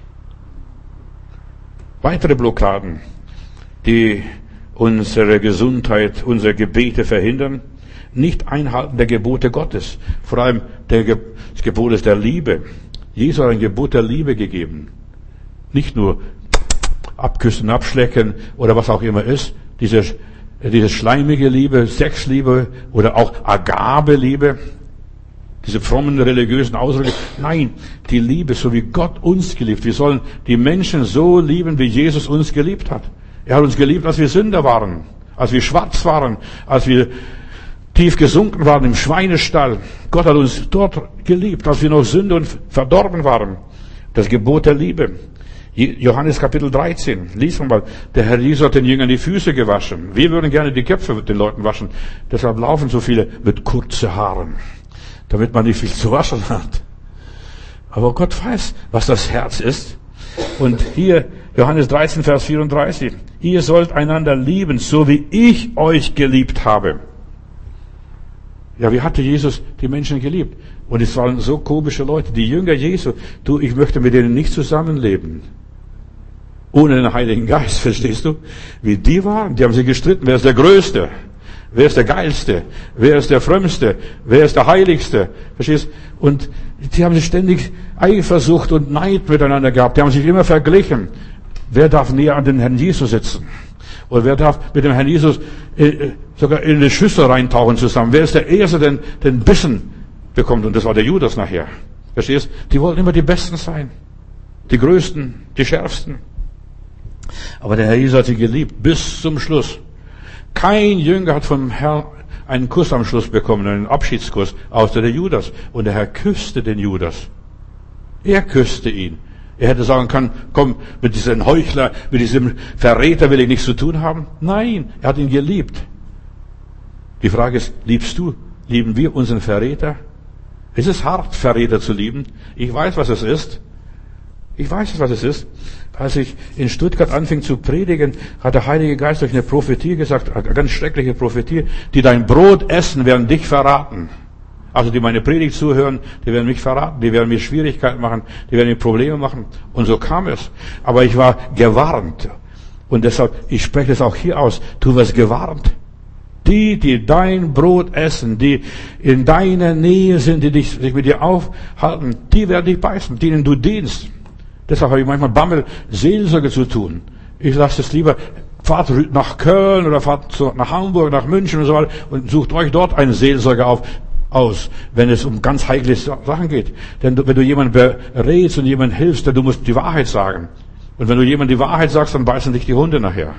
Weitere Blockaden, die unsere Gesundheit, unsere Gebete verhindern. Nicht einhalten der Gebote Gottes. Vor allem das Gebot ist der Liebe. Jesus hat ein Gebot der Liebe gegeben. Nicht nur abküssen, abschlecken oder was auch immer ist. Diese schleimige Liebe, Sexliebe oder auch Agabe-Liebe. Diese frommen religiösen Ausdrücke. Nein, die Liebe, so wie Gott uns geliebt. Wir sollen die Menschen so lieben, wie Jesus uns geliebt hat. Er hat uns geliebt, als wir Sünder waren, als wir schwarz waren, als wir tief gesunken waren im Schweinestall. Gott hat uns dort geliebt, als wir noch Sünde und verdorben waren. Das Gebot der Liebe. Johannes Kapitel 13. Lies mal. Der Herr Jesus hat den Jüngern die Füße gewaschen. Wir würden gerne die Köpfe mit den Leuten waschen. Deshalb laufen so viele mit kurzen Haaren, damit man nicht viel zu waschen hat. Aber Gott weiß, was das Herz ist. Und hier, Johannes 13, Vers 34. Ihr sollt einander lieben, so wie ich euch geliebt habe. Ja, wie hatte Jesus die Menschen geliebt? Und es waren so komische Leute, die Jünger Jesu. Du, ich möchte mit denen nicht zusammenleben. Ohne den Heiligen Geist, verstehst du? Wie die waren, die haben sich gestritten. Wer ist der Größte? Wer ist der Geilste? Wer ist der Frömmste? Wer ist der Heiligste? Verstehst? Und die haben sich ständig Eifersucht und Neid miteinander gehabt. Die haben sich immer verglichen. Wer darf näher an den Herrn Jesus sitzen? Oder wer darf mit dem Herrn Jesus sogar in eine Schüssel reintauchen zusammen? Wer ist der Erste, der den Bissen bekommt? Und das war der Judas nachher. Verstehst? Die wollten immer die Besten sein. Die Größten, die Schärfsten. Aber der Herr Jesus hat sie geliebt bis zum Schluss. Kein Jünger hat vom Herrn einen Kuss am Schluss bekommen, einen Abschiedskuss, außer der Judas. Und der Herr küsste den Judas. Er küsste ihn. Er hätte sagen können, komm, mit diesem Heuchler, mit diesem Verräter will ich nichts zu tun haben. Nein, er hat ihn geliebt. Die Frage ist, liebst du? Lieben wir unseren Verräter? Es ist hart, Verräter zu lieben. Ich weiß, was es ist. Als ich in Stuttgart anfing zu predigen, hat der Heilige Geist durch eine Prophetie gesagt, eine ganz schreckliche Prophetie, die dein Brot essen, werden dich verraten. Also die meine Predigt zuhören, die werden mich verraten, die werden mir Schwierigkeiten machen, die werden mir Probleme machen. Und so kam es. Aber ich war gewarnt. Und deshalb, ich spreche es auch hier aus, du wirst gewarnt. Die dein Brot essen, die in deiner Nähe sind, die sich mit dir aufhalten, die werden dich beißen, denen du dienst. Deshalb habe ich manchmal Bammel, Seelsorge zu tun. Ich lasse es lieber, fahrt nach Köln oder fahrt nach Hamburg, nach München und so weiter und sucht euch dort einen Seelsorger aus, wenn es um ganz heikle Sachen geht. Denn wenn du jemanden berätst und jemandem hilfst, dann du musst die Wahrheit sagen. Und wenn du jemandem die Wahrheit sagst, dann beißen dich die Hunde nachher.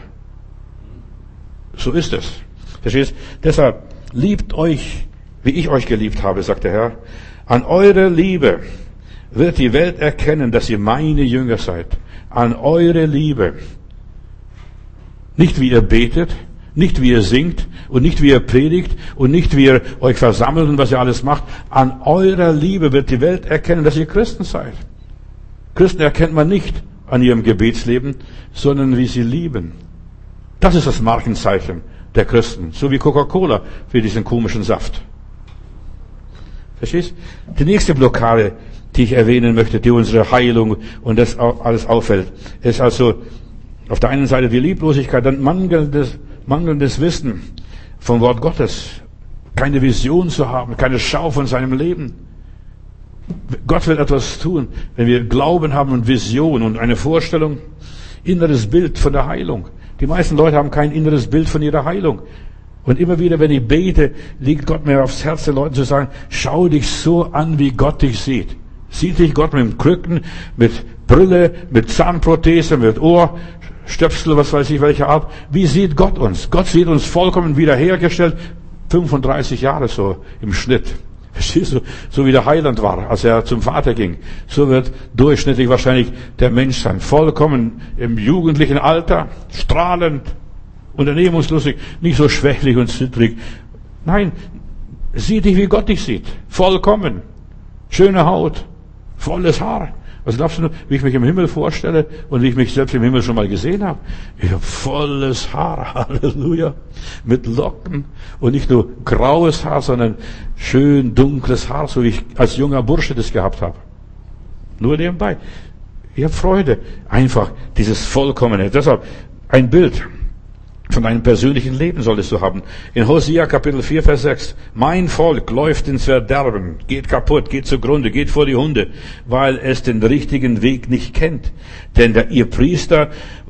So ist es. Verstehst? Deshalb, liebt euch, wie ich euch geliebt habe, sagt der Herr. An eure Liebe wird die Welt erkennen, dass ihr meine Jünger seid. An eure Liebe. Nicht wie ihr betet, nicht wie ihr singt und nicht wie ihr predigt und nicht wie ihr euch versammelt und was ihr alles macht. An eurer Liebe wird die Welt erkennen, dass ihr Christen seid. Christen erkennt man nicht an ihrem Gebetsleben, sondern wie sie lieben. Das ist das Markenzeichen der Christen. So wie Coca-Cola für diesen komischen Saft. Verstehst? Die nächste Blockade, die ich erwähnen möchte, die unsere Heilung und das alles auffällt, ist also auf der einen Seite die Lieblosigkeit, dann mangelndes Wissen vom Wort Gottes, keine Vision zu haben, keine Schau von seinem Leben. Gott will etwas tun, wenn wir Glauben haben und Vision und eine Vorstellung, inneres Bild von der Heilung. Die meisten Leute haben kein inneres Bild von ihrer Heilung. Und immer wieder, wenn ich bete, liegt Gott mir aufs Herz, den Leuten zu sagen, schau dich so an, wie Gott dich sieht. Sieht dich Gott mit dem Krücken, mit Brille, mit Zahnprothese, mit Ohrstöpsel, was weiß ich welche Art. Wie sieht Gott uns? Gott sieht uns vollkommen wiederhergestellt, 35 Jahre so im Schnitt. Verstehst du? So wie der Heiland war, als er zum Vater ging. So wird durchschnittlich wahrscheinlich der Mensch sein. Vollkommen im jugendlichen Alter, strahlend, unternehmungslustig, nicht so schwächlich und zittrig. Nein, sieh dich, wie Gott dich sieht. Vollkommen. Schöne Haut, volles Haar. Was glaubst du, wie ich mich im Himmel vorstelle und wie ich mich selbst im Himmel schon mal gesehen habe? Ich habe volles Haar, Halleluja, mit Locken und nicht nur graues Haar, sondern schön dunkles Haar, so wie ich als junger Bursche das gehabt habe. Nur nebenbei. Ich habe Freude, einfach dieses Vollkommene. Deshalb ein Bild von deinem persönlichen Leben solltest du haben. In Hosea Kapitel 4, Vers 6. Mein Volk läuft ins Verderben, geht kaputt, geht zugrunde, geht vor die Hunde, weil es den richtigen Weg nicht kennt. Denn ihr Priester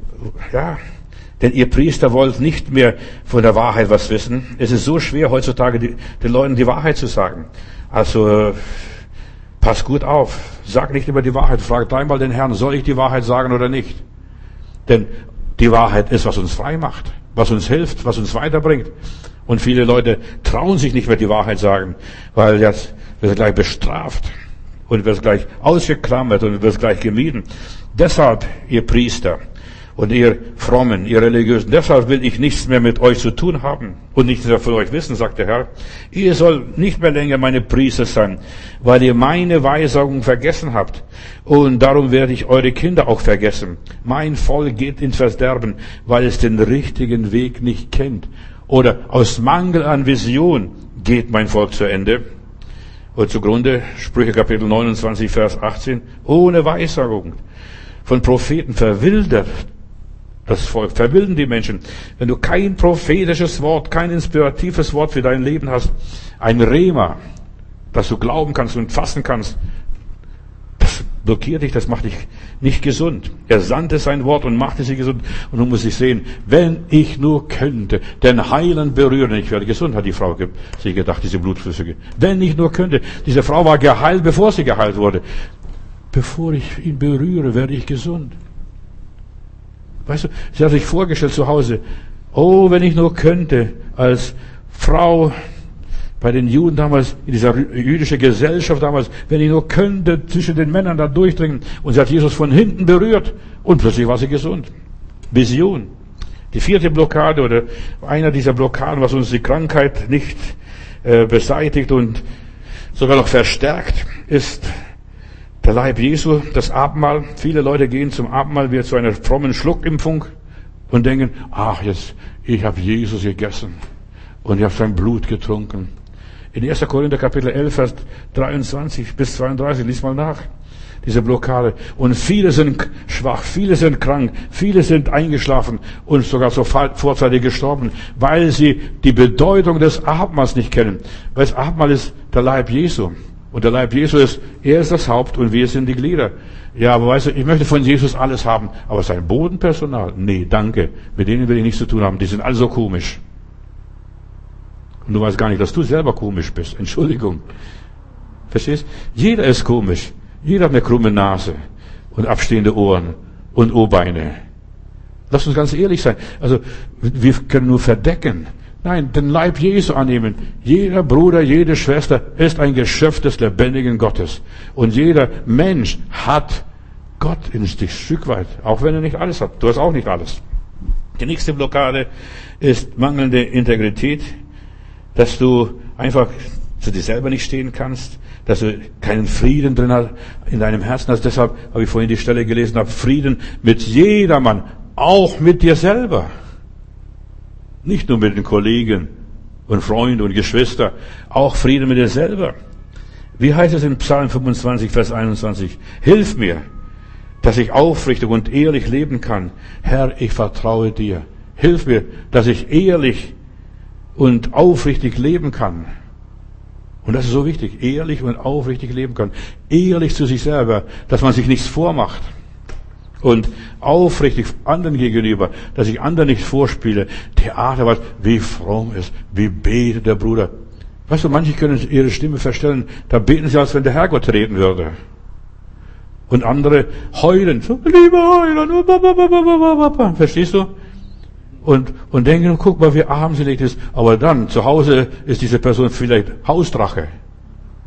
wollt nicht mehr von der Wahrheit was wissen. Es ist so schwer heutzutage, den Leuten die Wahrheit zu sagen. Also, pass gut auf. Sag nicht immer die Wahrheit. Frag dreimal den Herrn, soll ich die Wahrheit sagen oder nicht? Denn die Wahrheit ist, was uns frei macht, was uns hilft, was uns weiterbringt. Und viele Leute trauen sich nicht mehr die Wahrheit sagen, weil jetzt wird gleich bestraft und wird gleich ausgeklammert und wird gleich gemieden. Deshalb, ihr Priester und ihr Frommen, ihr Religiösen, deshalb will ich nichts mehr mit euch zu tun haben und nichts mehr von euch wissen, sagt der Herr. Ihr sollt nicht mehr länger meine Priester sein, weil ihr meine Weisungen vergessen habt. Und darum werde ich eure Kinder auch vergessen. Mein Volk geht ins Verderben, weil es den richtigen Weg nicht kennt. Oder aus Mangel an Vision geht mein Volk zu Ende. Und zugrunde, Sprüche Kapitel 29, Vers 18, ohne Weissagung von Propheten verwildert das Volk, verwilden die Menschen. Wenn du kein prophetisches Wort, kein inspiratives Wort für dein Leben hast, ein Rema, das du glauben kannst und fassen kannst, das blockiert dich, das macht dich nicht gesund. Er sandte sein Wort und machte sie gesund. Und nun muss ich sehen, wenn ich nur könnte, den Heiland berühren, ich werde gesund, hat die Frau sich gedacht, diese Blutflüssige. Wenn ich nur könnte. Diese Frau war geheilt, bevor sie geheilt wurde. Bevor ich ihn berühre, werde ich gesund. Weißt du, sie hat sich vorgestellt zu Hause, oh, wenn ich nur könnte, als Frau bei den Juden damals, in dieser jüdischen Gesellschaft damals, wenn ich nur könnte, zwischen den Männern da durchdringen. Und sie hat Jesus von hinten berührt und plötzlich war sie gesund. Vision. Die vierte Blockade oder einer dieser Blockaden, was uns die Krankheit nicht beseitigt und sogar noch verstärkt, ist der Leib Jesu, das Abendmahl. Viele Leute gehen zum Abendmahl wie zu einer frommen Schluckimpfung und denken, ach, jetzt, ich habe Jesus gegessen und ich habe sein Blut getrunken. In 1. Korinther Kapitel 11, Vers 23 bis 32, lies mal nach, diese Blockade. Und viele sind schwach, viele sind krank, viele sind eingeschlafen und sogar so vorzeitig gestorben, weil sie die Bedeutung des Abendmahls nicht kennen. Weil das Abendmahl ist der Leib Jesu. Und der Leib Jesu ist, er ist das Haupt und wir sind die Glieder. Ja, aber weißt du, ich möchte von Jesus alles haben, aber sein Bodenpersonal, nee, danke, mit denen will ich nichts zu tun haben, die sind alle so komisch. Und du weißt gar nicht, dass du selber komisch bist, Entschuldigung. Verstehst? Jeder ist komisch, jeder hat eine krumme Nase und abstehende Ohren und O-Beine. Lass uns ganz ehrlich sein, also wir können nur verdecken. Nein, den Leib Jesu annehmen. Jeder Bruder, jede Schwester ist ein Geschöpf des lebendigen Gottes. Und jeder Mensch hat Gott in sich Stück weit, auch wenn er nicht alles hat. Du hast auch nicht alles. Die nächste Blockade ist mangelnde Integrität, dass du einfach zu dir selber nicht stehen kannst, dass du keinen Frieden drin hast, in deinem Herzen hast. Deshalb habe ich vorhin die Stelle gelesen, habe Frieden mit jedermann, auch mit dir selber. Nicht nur mit den Kollegen und Freunden und Geschwistern, auch Frieden mit dir selber. Wie heißt es in Psalm 25, Vers 21? Hilf mir, dass ich aufrichtig und ehrlich leben kann. Herr, ich vertraue dir. Hilf mir, dass ich ehrlich und aufrichtig leben kann. Und das ist so wichtig, ehrlich und aufrichtig leben kann. Ehrlich zu sich selber, dass man sich nichts vormacht. Und aufrichtig anderen gegenüber, dass ich anderen nicht vorspiele. Theater, was, wie fromm ist, wie betet der Bruder. Weißt du, manche können ihre Stimme verstellen, da beten sie, als wenn der Herrgott reden würde. Und andere heulen, so, lieber Heiland, verstehst du? Und denken, guck mal, wie armselig das ist. Aber dann, zu Hause ist diese Person vielleicht Hausdrache.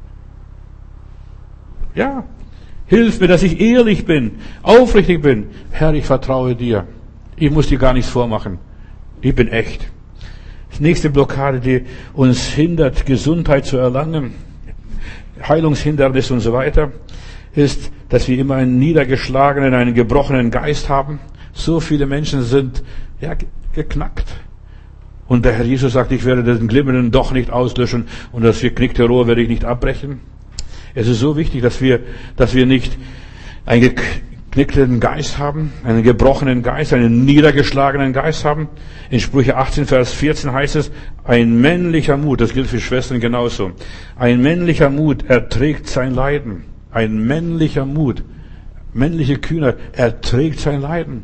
Ja. Hilf mir, dass ich ehrlich bin, aufrichtig bin. Herr, ich vertraue dir. Ich muss dir gar nichts vormachen. Ich bin echt. Die nächste Blockade, die uns hindert, Gesundheit zu erlangen, Heilungshindernis und so weiter, ist, dass wir immer einen niedergeschlagenen, einen gebrochenen Geist haben. So viele Menschen sind geknackt. Und der Herr Jesus sagt, ich werde den glimmenden Doch nicht auslöschen und das geknickte Rohr werde ich nicht abbrechen. Es ist so wichtig, dass wir nicht einen geknickten Geist haben, einen gebrochenen Geist, einen niedergeschlagenen Geist haben. In Sprüche 18, Vers 14 heißt es, ein männlicher Mut, das gilt für Schwestern genauso, ein männlicher Mut erträgt sein Leiden. Ein männlicher Mut, männliche Kühnheit erträgt sein Leiden.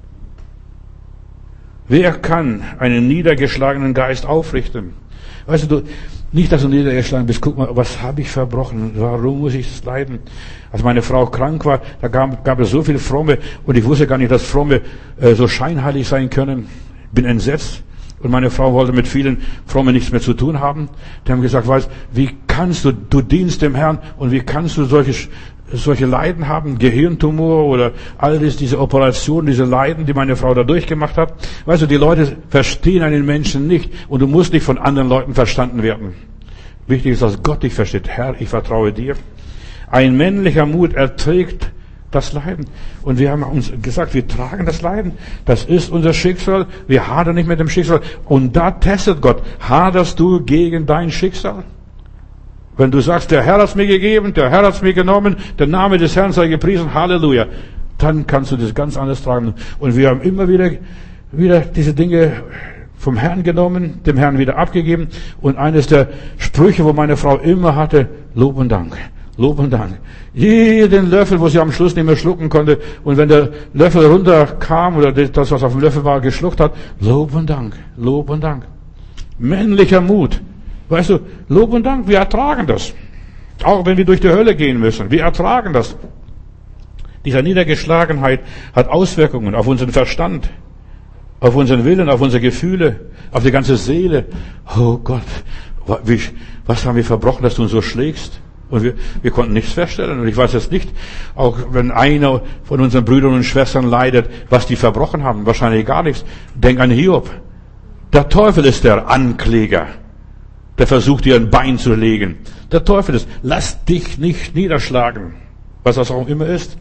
Wer kann einen niedergeschlagenen Geist aufrichten? Weißt du, nicht, dass du niedergeschlagen bist, guck mal, was habe ich verbrochen? Warum muss ich das leiden? Als meine Frau krank war, da gab es so viele Fromme und ich wusste gar nicht, dass Fromme so scheinheilig sein können. Bin entsetzt. Und meine Frau wollte mit vielen Frommen nichts mehr zu tun haben. Die haben gesagt, weißt, wie kannst du dienst dem Herrn und wie kannst du solche Leiden haben, Gehirntumor oder alles, diese Operationen, diese Leiden, die meine Frau da durchgemacht hat. Weißt du, die Leute verstehen einen Menschen nicht und du musst nicht von anderen Leuten verstanden werden. Wichtig ist, dass Gott dich versteht. Herr, ich vertraue dir. Ein männlicher Mut erträgt das Leiden. Und wir haben uns gesagt, wir tragen das Leiden. Das ist unser Schicksal. Wir hadern nicht mit dem Schicksal. Und da testet Gott. Haderst du gegen dein Schicksal? Wenn du sagst, der Herr hat's mir gegeben, der Herr hat's mir genommen, der Name des Herrn sei gepriesen, Halleluja, dann kannst du das ganz anders tragen. Und wir haben immer wieder diese Dinge vom Herrn genommen, dem Herrn wieder abgegeben. Und eines der Sprüche, wo meine Frau immer hatte, Lob und Dank. Lob und Dank. Jeden Löffel, wo sie am Schluss nicht mehr schlucken konnte, und wenn der Löffel runterkam oder das, was auf dem Löffel war, geschluckt hat, Lob und Dank, Lob und Dank. Männlicher Mut. Weißt du, Lob und Dank, wir ertragen das. Auch wenn wir durch die Hölle gehen müssen, wir ertragen das. Diese Niedergeschlagenheit hat Auswirkungen auf unseren Verstand, auf unseren Willen, auf unsere Gefühle, auf die ganze Seele. Oh Gott, was haben wir verbrochen, dass du uns so schlägst? Und wir konnten nichts feststellen. Und ich weiß jetzt nicht, auch wenn einer von unseren Brüdern und Schwestern leidet, was die verbrochen haben. Wahrscheinlich gar nichts. Denk an Hiob. Der Teufel ist der Ankläger, der versucht, dir ein Bein zu legen. Der Teufel ist, lass dich nicht niederschlagen. Was das auch immer ist.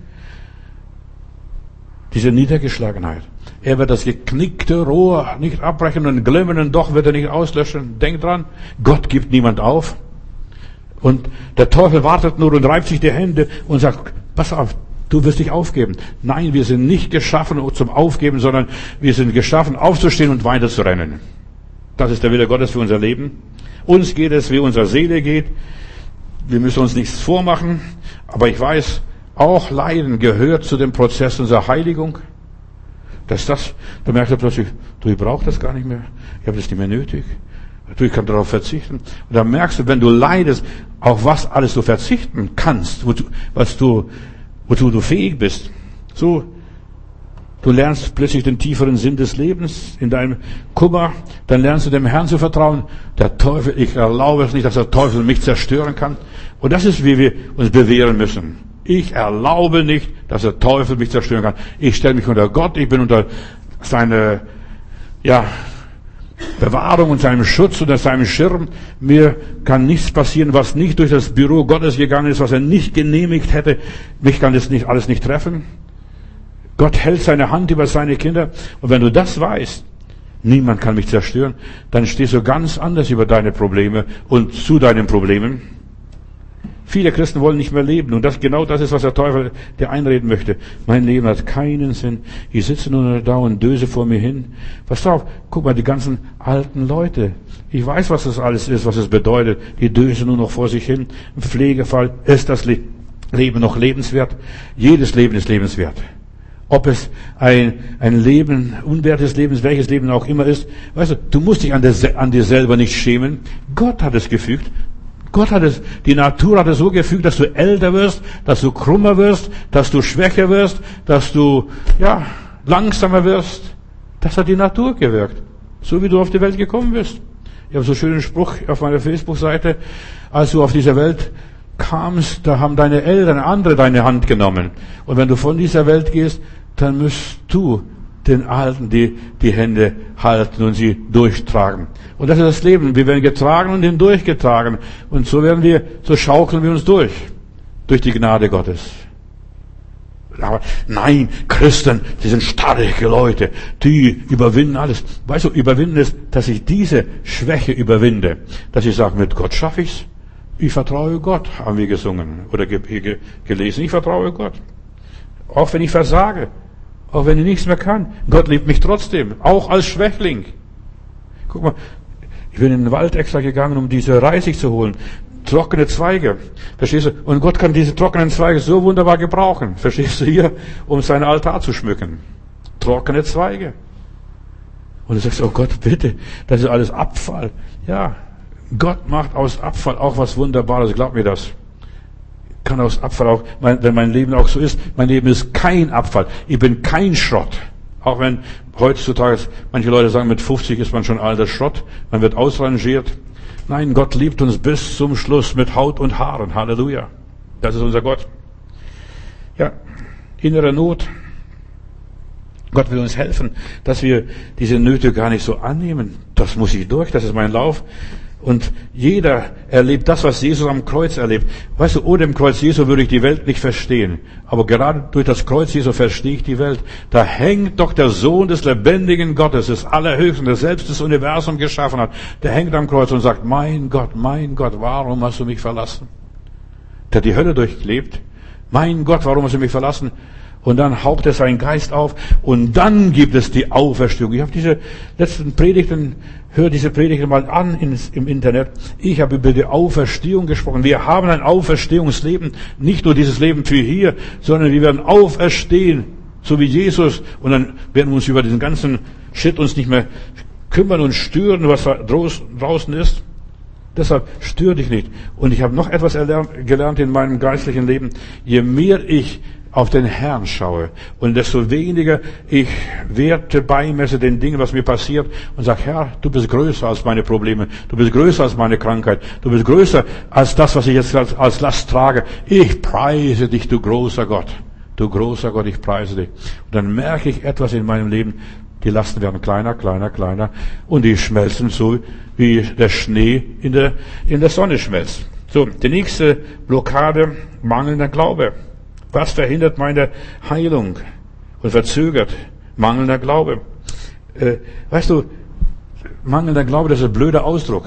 Diese Niedergeschlagenheit. Er wird das geknickte Rohr nicht abbrechen und den glimmenden Doch wird er nicht auslöschen. Denk dran, Gott gibt niemand auf. Und der Teufel wartet nur und reibt sich die Hände und sagt, pass auf, du wirst dich aufgeben. Nein, wir sind nicht geschaffen zum Aufgeben, sondern wir sind geschaffen, aufzustehen und weiterzurennen. Das ist der Wille Gottes für unser Leben. Uns geht es, wie unserer Seele geht. Wir müssen uns nichts vormachen. Aber ich weiß, auch Leiden gehört zu dem Prozess unserer Heiligung. Da merkt er plötzlich, ich brauche das gar nicht mehr. Ich habe das nicht mehr nötig. Ich kann darauf verzichten. Und dann merkst du, wenn du leidest, auf was alles du verzichten kannst, wozu du fähig bist. So, du lernst plötzlich den tieferen Sinn des Lebens in deinem Kummer. Dann lernst du dem Herrn zu vertrauen. Der Teufel, ich erlaube es nicht, dass der Teufel mich zerstören kann. Und das ist, wie wir uns bewähren müssen. Ich erlaube nicht, dass der Teufel mich zerstören kann. Ich stelle mich unter Gott. Ich bin unter seine, Bewahrung und seinem Schutz unter seinem Schirm. Mir kann nichts passieren, was nicht durch das Büro Gottes gegangen ist, was er nicht genehmigt hätte. Mich kann das alles nicht treffen. Gott hält seine Hand über seine Kinder. Und wenn du das weißt, niemand kann mich zerstören, dann stehst du ganz anders über deine Probleme und zu deinen Problemen. Viele Christen wollen nicht mehr leben. Und genau das ist, was der Teufel dir einreden möchte. Mein Leben hat keinen Sinn. Ich sitze nur da und döse vor mir hin. Pass auf, guck mal, die ganzen alten Leute. Ich weiß, was das alles ist, was es bedeutet. Die dösen nur noch vor sich hin. Im Pflegefall ist das Leben noch lebenswert. Jedes Leben ist lebenswert. Ob es ein Leben, unwertes Leben, welches Leben auch immer ist. Weißt du, du musst dich an dir selber nicht schämen. Gott hat es gefügt. Die Natur hat es so gefügt, dass du älter wirst, dass du krummer wirst, dass du schwächer wirst, dass du, langsamer wirst. Das hat die Natur gewirkt. So wie du auf die Welt gekommen bist. Ich habe so einen schönen Spruch auf meiner Facebook-Seite. Als du auf diese Welt kamst, da haben deine Eltern, andere deine Hand genommen. Und wenn du von dieser Welt gehst, dann musst du den Alten die Hände halten und sie durchtragen. Und das ist das Leben. Wir werden getragen und hindurchgetragen. Und so schaukeln wir uns durch die Gnade Gottes. Aber nein, Christen, die sind starke Leute, die überwinden alles. Weißt du, überwinden ist, dass ich diese Schwäche überwinde. Dass ich sage, mit Gott schaffe ich's. Ich vertraue Gott, haben wir gesungen oder gelesen. Ich vertraue Gott. Auch wenn ich versage. Auch wenn ich nichts mehr kann. Gott liebt mich trotzdem. Auch als Schwächling. Guck mal, ich bin in den Wald extra gegangen, um diese Reisig zu holen. Trockene Zweige. Verstehst du? Und Gott kann diese trockenen Zweige so wunderbar gebrauchen. Verstehst du hier? Um seinen Altar zu schmücken. Trockene Zweige. Und du sagst, oh Gott, bitte, das ist alles Abfall. Ja, Gott macht aus Abfall auch was Wunderbares. Glaub mir das. Kann aus Abfall auch, wenn mein Leben auch so ist, mein Leben ist kein Abfall. Ich bin kein Schrott. Auch wenn heutzutage manche Leute sagen, mit 50 ist man schon alter Schrott. Man wird ausrangiert. Nein, Gott liebt uns bis zum Schluss mit Haut und Haaren. Halleluja. Das ist unser Gott. Ja, innere Not. Gott will uns helfen, dass wir diese Nöte gar nicht so annehmen. Das muss ich durch, das ist mein Lauf. Und jeder erlebt das, was Jesus am Kreuz erlebt. Weißt du, ohne dem Kreuz Jesu würde ich die Welt nicht verstehen. Aber gerade durch das Kreuz Jesu verstehe ich die Welt. Da hängt doch der Sohn des lebendigen Gottes, des Allerhöchsten, der selbst das Universum geschaffen hat. Der hängt am Kreuz und sagt, mein Gott, warum hast du mich verlassen? Der hat die Hölle durchlebt. Mein Gott, warum hast du mich verlassen? Und dann haucht er seinen Geist auf und dann gibt es die Auferstehung. Ich habe diese letzten Predigten, hör diese Predigten mal an im Internet. Ich habe über die Auferstehung gesprochen. Wir haben ein Auferstehungsleben, nicht nur dieses Leben für hier, sondern wir werden auferstehen, so wie Jesus. Und dann werden wir uns über diesen ganzen Shit uns nicht mehr kümmern und stören, was da draußen ist. Deshalb stör dich nicht. Und ich habe noch etwas gelernt in meinem geistlichen Leben. Je mehr ich auf den Herrn schaue und desto weniger ich Werte beimesse den Dingen, was mir passiert und sage, Herr, du bist größer als meine Probleme, du bist größer als meine Krankheit, du bist größer als das, was ich jetzt als Last trage. Ich preise dich, du großer Gott, ich preise dich. Und dann merke ich etwas in meinem Leben, die Lasten werden kleiner und die schmelzen so, wie der Schnee in der Sonne schmelzt. So, die nächste Blockade, mangelnder Glaube. Was verhindert meine Heilung und verzögert? Mangelnder Glaube. Weißt du, mangelnder Glaube, das ist ein blöder Ausdruck.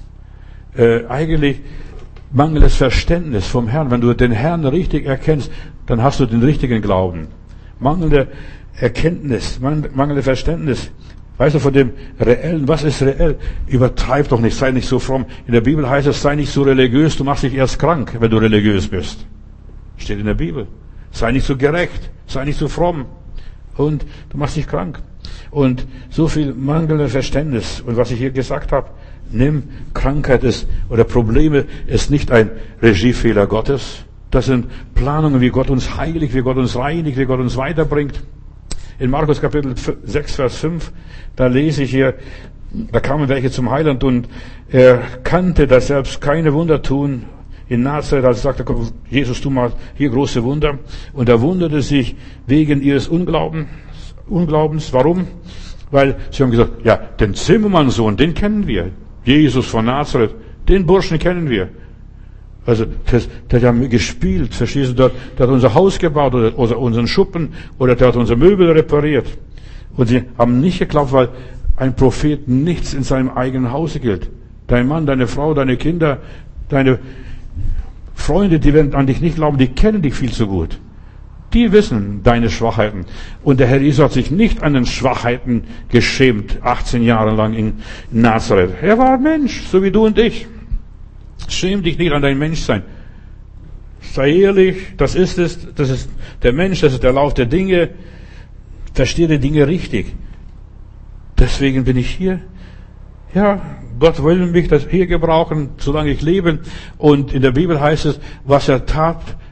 Eigentlich mangelndes Verständnis vom Herrn. Wenn du den Herrn richtig erkennst, dann hast du den richtigen Glauben. Mangelnde Erkenntnis, mangelnde Verständnis. Weißt du, von dem Reellen, was ist reell? Übertreib doch nicht, sei nicht so fromm. In der Bibel heißt es, sei nicht so religiös, du machst dich erst krank, wenn du religiös bist. Steht in der Bibel. Sei nicht so gerecht, sei nicht so fromm und du machst dich krank. Und so viel mangelndes Verständnis. Und was ich hier gesagt habe, Krankheit oder Probleme ist nicht ein Regiefehler Gottes. Das sind Planungen, wie Gott uns heiligt, wie Gott uns reinigt, wie Gott uns weiterbringt. In Markus Kapitel 6, Vers 5, da lese ich hier, da kamen welche zum Heiland und er kannte, dass selbst keine Wunder tun. In Nazareth, als sagte Jesus, tu mal hier große Wunder. Und er wunderte sich wegen ihres Unglaubens. Warum? Weil sie haben gesagt, ja, den Zimmermannssohn, den kennen wir. Jesus von Nazareth, den Burschen kennen wir. Also, der hat gespielt, verstehst du, der hat unser Haus gebaut oder unseren Schuppen oder der hat unser Möbel repariert. Und sie haben nicht geglaubt, weil ein Prophet nichts in seinem eigenen Hause gilt. Dein Mann, deine Frau, deine Kinder, deine Freunde, die werden an dich nicht glauben, die kennen dich viel zu gut. Die wissen deine Schwachheiten. Und der Herr Jesus hat sich nicht an den Schwachheiten geschämt, 18 Jahre lang in Nazareth. Er war ein Mensch, so wie du und ich. Schäm dich nicht an dein Menschsein. Sei ehrlich, das ist der Mensch, das ist der Lauf der Dinge. Verstehe die Dinge richtig. Deswegen bin ich hier. Ja, Gott will mich das hier gebrauchen, solange ich lebe. Und in der Bibel heißt es, was er tat,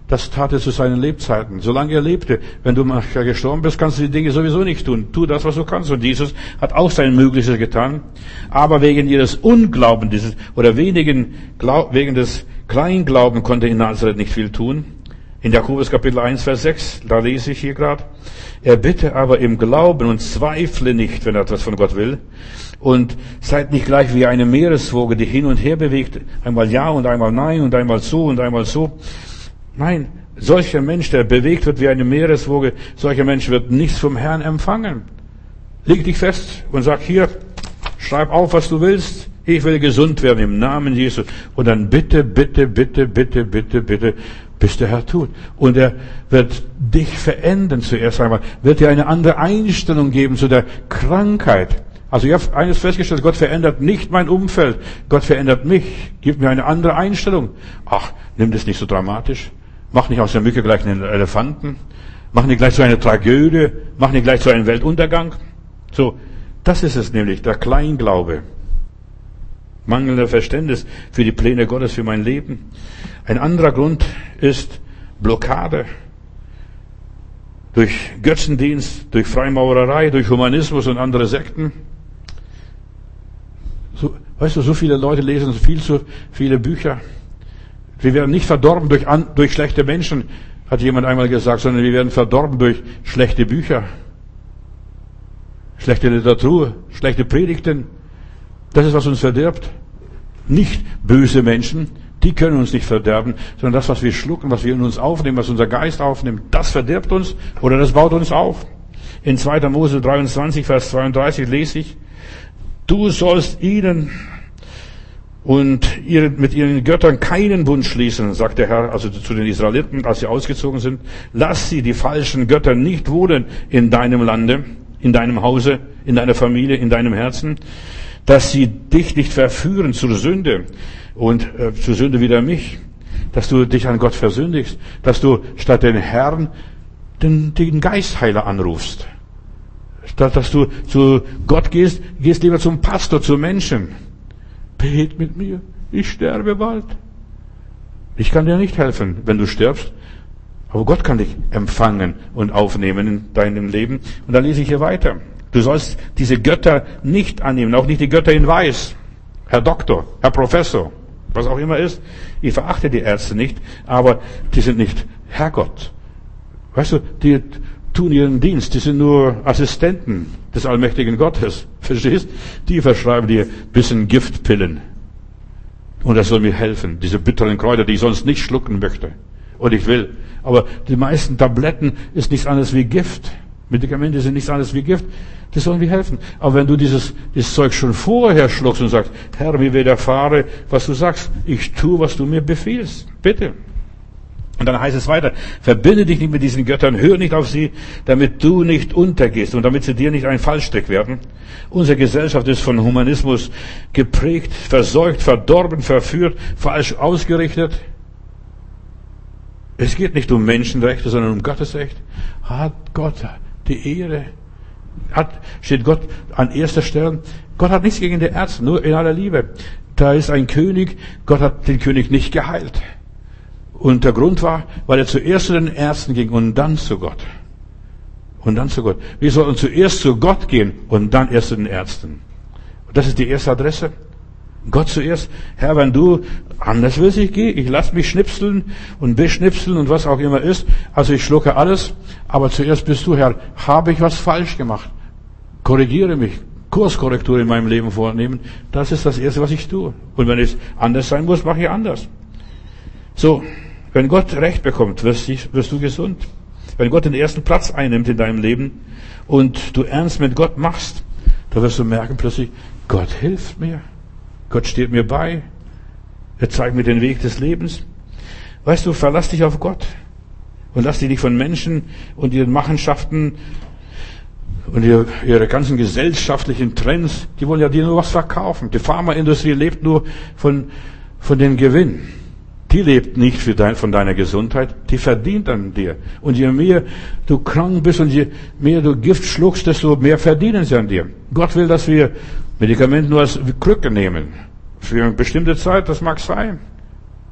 Das tat er zu seinen Lebzeiten, solange er lebte. Wenn du mal gestorben bist, kannst du die Dinge sowieso nicht tun. Tu das, was du kannst. Und Jesus hat auch sein Möglichstes getan. Aber wegen ihres Unglauben, wegen des Kleinglauben konnte in Nazareth nicht viel tun. In Jakobus Kapitel 1, Vers 6, da lese ich hier gerade. Er bitte aber im Glauben und zweifle nicht, wenn er etwas von Gott will. Und seid nicht gleich wie eine Meereswoge, die hin und her bewegt. Einmal ja und einmal nein und einmal so und einmal so. Nein, solcher Mensch, der bewegt wird wie eine Meereswoge, solcher Mensch wird nichts vom Herrn empfangen. Leg dich fest und sag hier, schreib auf, was du willst. Ich will gesund werden im Namen Jesu. Und dann bitte, bis der Herr tut. Und er wird dich verändern zuerst einmal, wird dir eine andere Einstellung geben zu der Krankheit. Also ich habe eines festgestellt, Gott verändert nicht mein Umfeld, Gott verändert mich, gibt mir eine andere Einstellung. Ach, nimm das nicht so dramatisch. Mach nicht aus der Mücke gleich einen Elefanten. Mach nicht gleich so eine Tragödie. Mach nicht gleich so einen Weltuntergang. So, das ist es nämlich, der Kleinglaube. Mangelnder Verständnis für die Pläne Gottes für mein Leben. Ein anderer Grund ist Blockade. Durch Götzendienst, durch Freimaurerei, durch Humanismus und andere Sekten. So, weißt du, so viele Leute lesen viel zu viele Bücher. Wir werden nicht verdorben durch schlechte Menschen, hat jemand einmal gesagt, sondern wir werden verdorben durch schlechte Bücher, schlechte Literatur, schlechte Predigten. Das ist, was uns verdirbt. Nicht böse Menschen, die können uns nicht verderben, sondern das, was wir schlucken, was wir in uns aufnehmen, was unser Geist aufnimmt, das verdirbt uns oder das baut uns auf. In 2. Mose 23, Vers 32 lese ich, du sollst ihnen und mit ihren Göttern keinen Bund schließen, sagt der Herr, also zu den Israeliten, als sie ausgezogen sind. Lass sie, die falschen Götter, nicht wohnen in deinem Lande, in deinem Hause, in deiner Familie, in deinem Herzen, dass sie dich nicht verführen zur Sünde und zur Sünde wider mich, dass du dich an Gott versündigst, dass du statt den Herrn den Geistheiler anrufst. Statt dass du zu Gott gehst lieber zum Pastor, zu Menschen. Bet mit mir, ich sterbe bald. Ich kann dir nicht helfen, wenn du stirbst, aber Gott kann dich empfangen und aufnehmen in deinem Leben. Und dann lese ich hier weiter. Du sollst diese Götter nicht annehmen, auch nicht die Götter in Weiß. Herr Doktor, Herr Professor, was auch immer ist. Ich verachte die Ärzte nicht, aber die sind nicht Herrgott. Weißt du, die tun ihren Dienst, die sind nur Assistenten des allmächtigen Gottes. Verstehst? Die verschreiben dir ein bisschen Giftpillen. Und das soll mir helfen, diese bitteren Kräuter, die ich sonst nicht schlucken möchte. Und ich will. Aber die meisten Tabletten ist nichts anderes wie Gift. Medikamente sind nichts anderes wie Gift. Das sollen mir helfen. Aber wenn du dieses Zeug schon vorher schluckst und sagst, Herr, mir widerfahre, was du sagst, ich tue, was du mir befiehlst. Bitte. Und dann heißt es weiter, verbinde dich nicht mit diesen Göttern, hör nicht auf sie, damit du nicht untergehst und damit sie dir nicht ein Fallstrick werden. Unsere Gesellschaft ist von Humanismus geprägt, verseucht, verdorben, verführt, falsch ausgerichtet. Es geht nicht um Menschenrechte, sondern um Gottesrecht. Hat Gott die Ehre? Steht Gott an erster Stelle? Gott hat nichts gegen die Ärzte, nur in aller Liebe. Da ist ein König, Gott hat den König nicht geheilt. Und der Grund war, weil er zuerst zu den Ärzten ging und dann zu Gott. Und dann zu Gott. Wir sollten zuerst zu Gott gehen und dann erst zu den Ärzten. Und das ist die erste Adresse. Gott zuerst. Herr, wenn du anders willst, ich lass mich schnipseln und beschnipseln und was auch immer ist. Also ich schlucke alles. Aber zuerst bist du, Herr, habe ich was falsch gemacht? Korrigiere mich. Kurskorrektur in meinem Leben vornehmen. Das ist das Erste, was ich tue. Und wenn es anders sein muss, mache ich anders. So. Wenn Gott Recht bekommt, wirst du gesund. Wenn Gott den ersten Platz einnimmt in deinem Leben und du ernst mit Gott machst, da wirst du merken plötzlich, Gott hilft mir. Gott steht mir bei. Er zeigt mir den Weg des Lebens. Weißt du, verlass dich auf Gott und lass dich nicht von Menschen und ihren Machenschaften und ihre ganzen gesellschaftlichen Trends, die wollen ja dir nur was verkaufen. Die Pharmaindustrie lebt nur von den Gewinn. Die lebt nicht von deiner Gesundheit, die verdient an dir. Und je mehr du krank bist und je mehr du Gift schluckst, desto mehr verdienen sie an dir. Gott will, dass wir Medikamente nur als Krücke nehmen. Für eine bestimmte Zeit, das mag sein.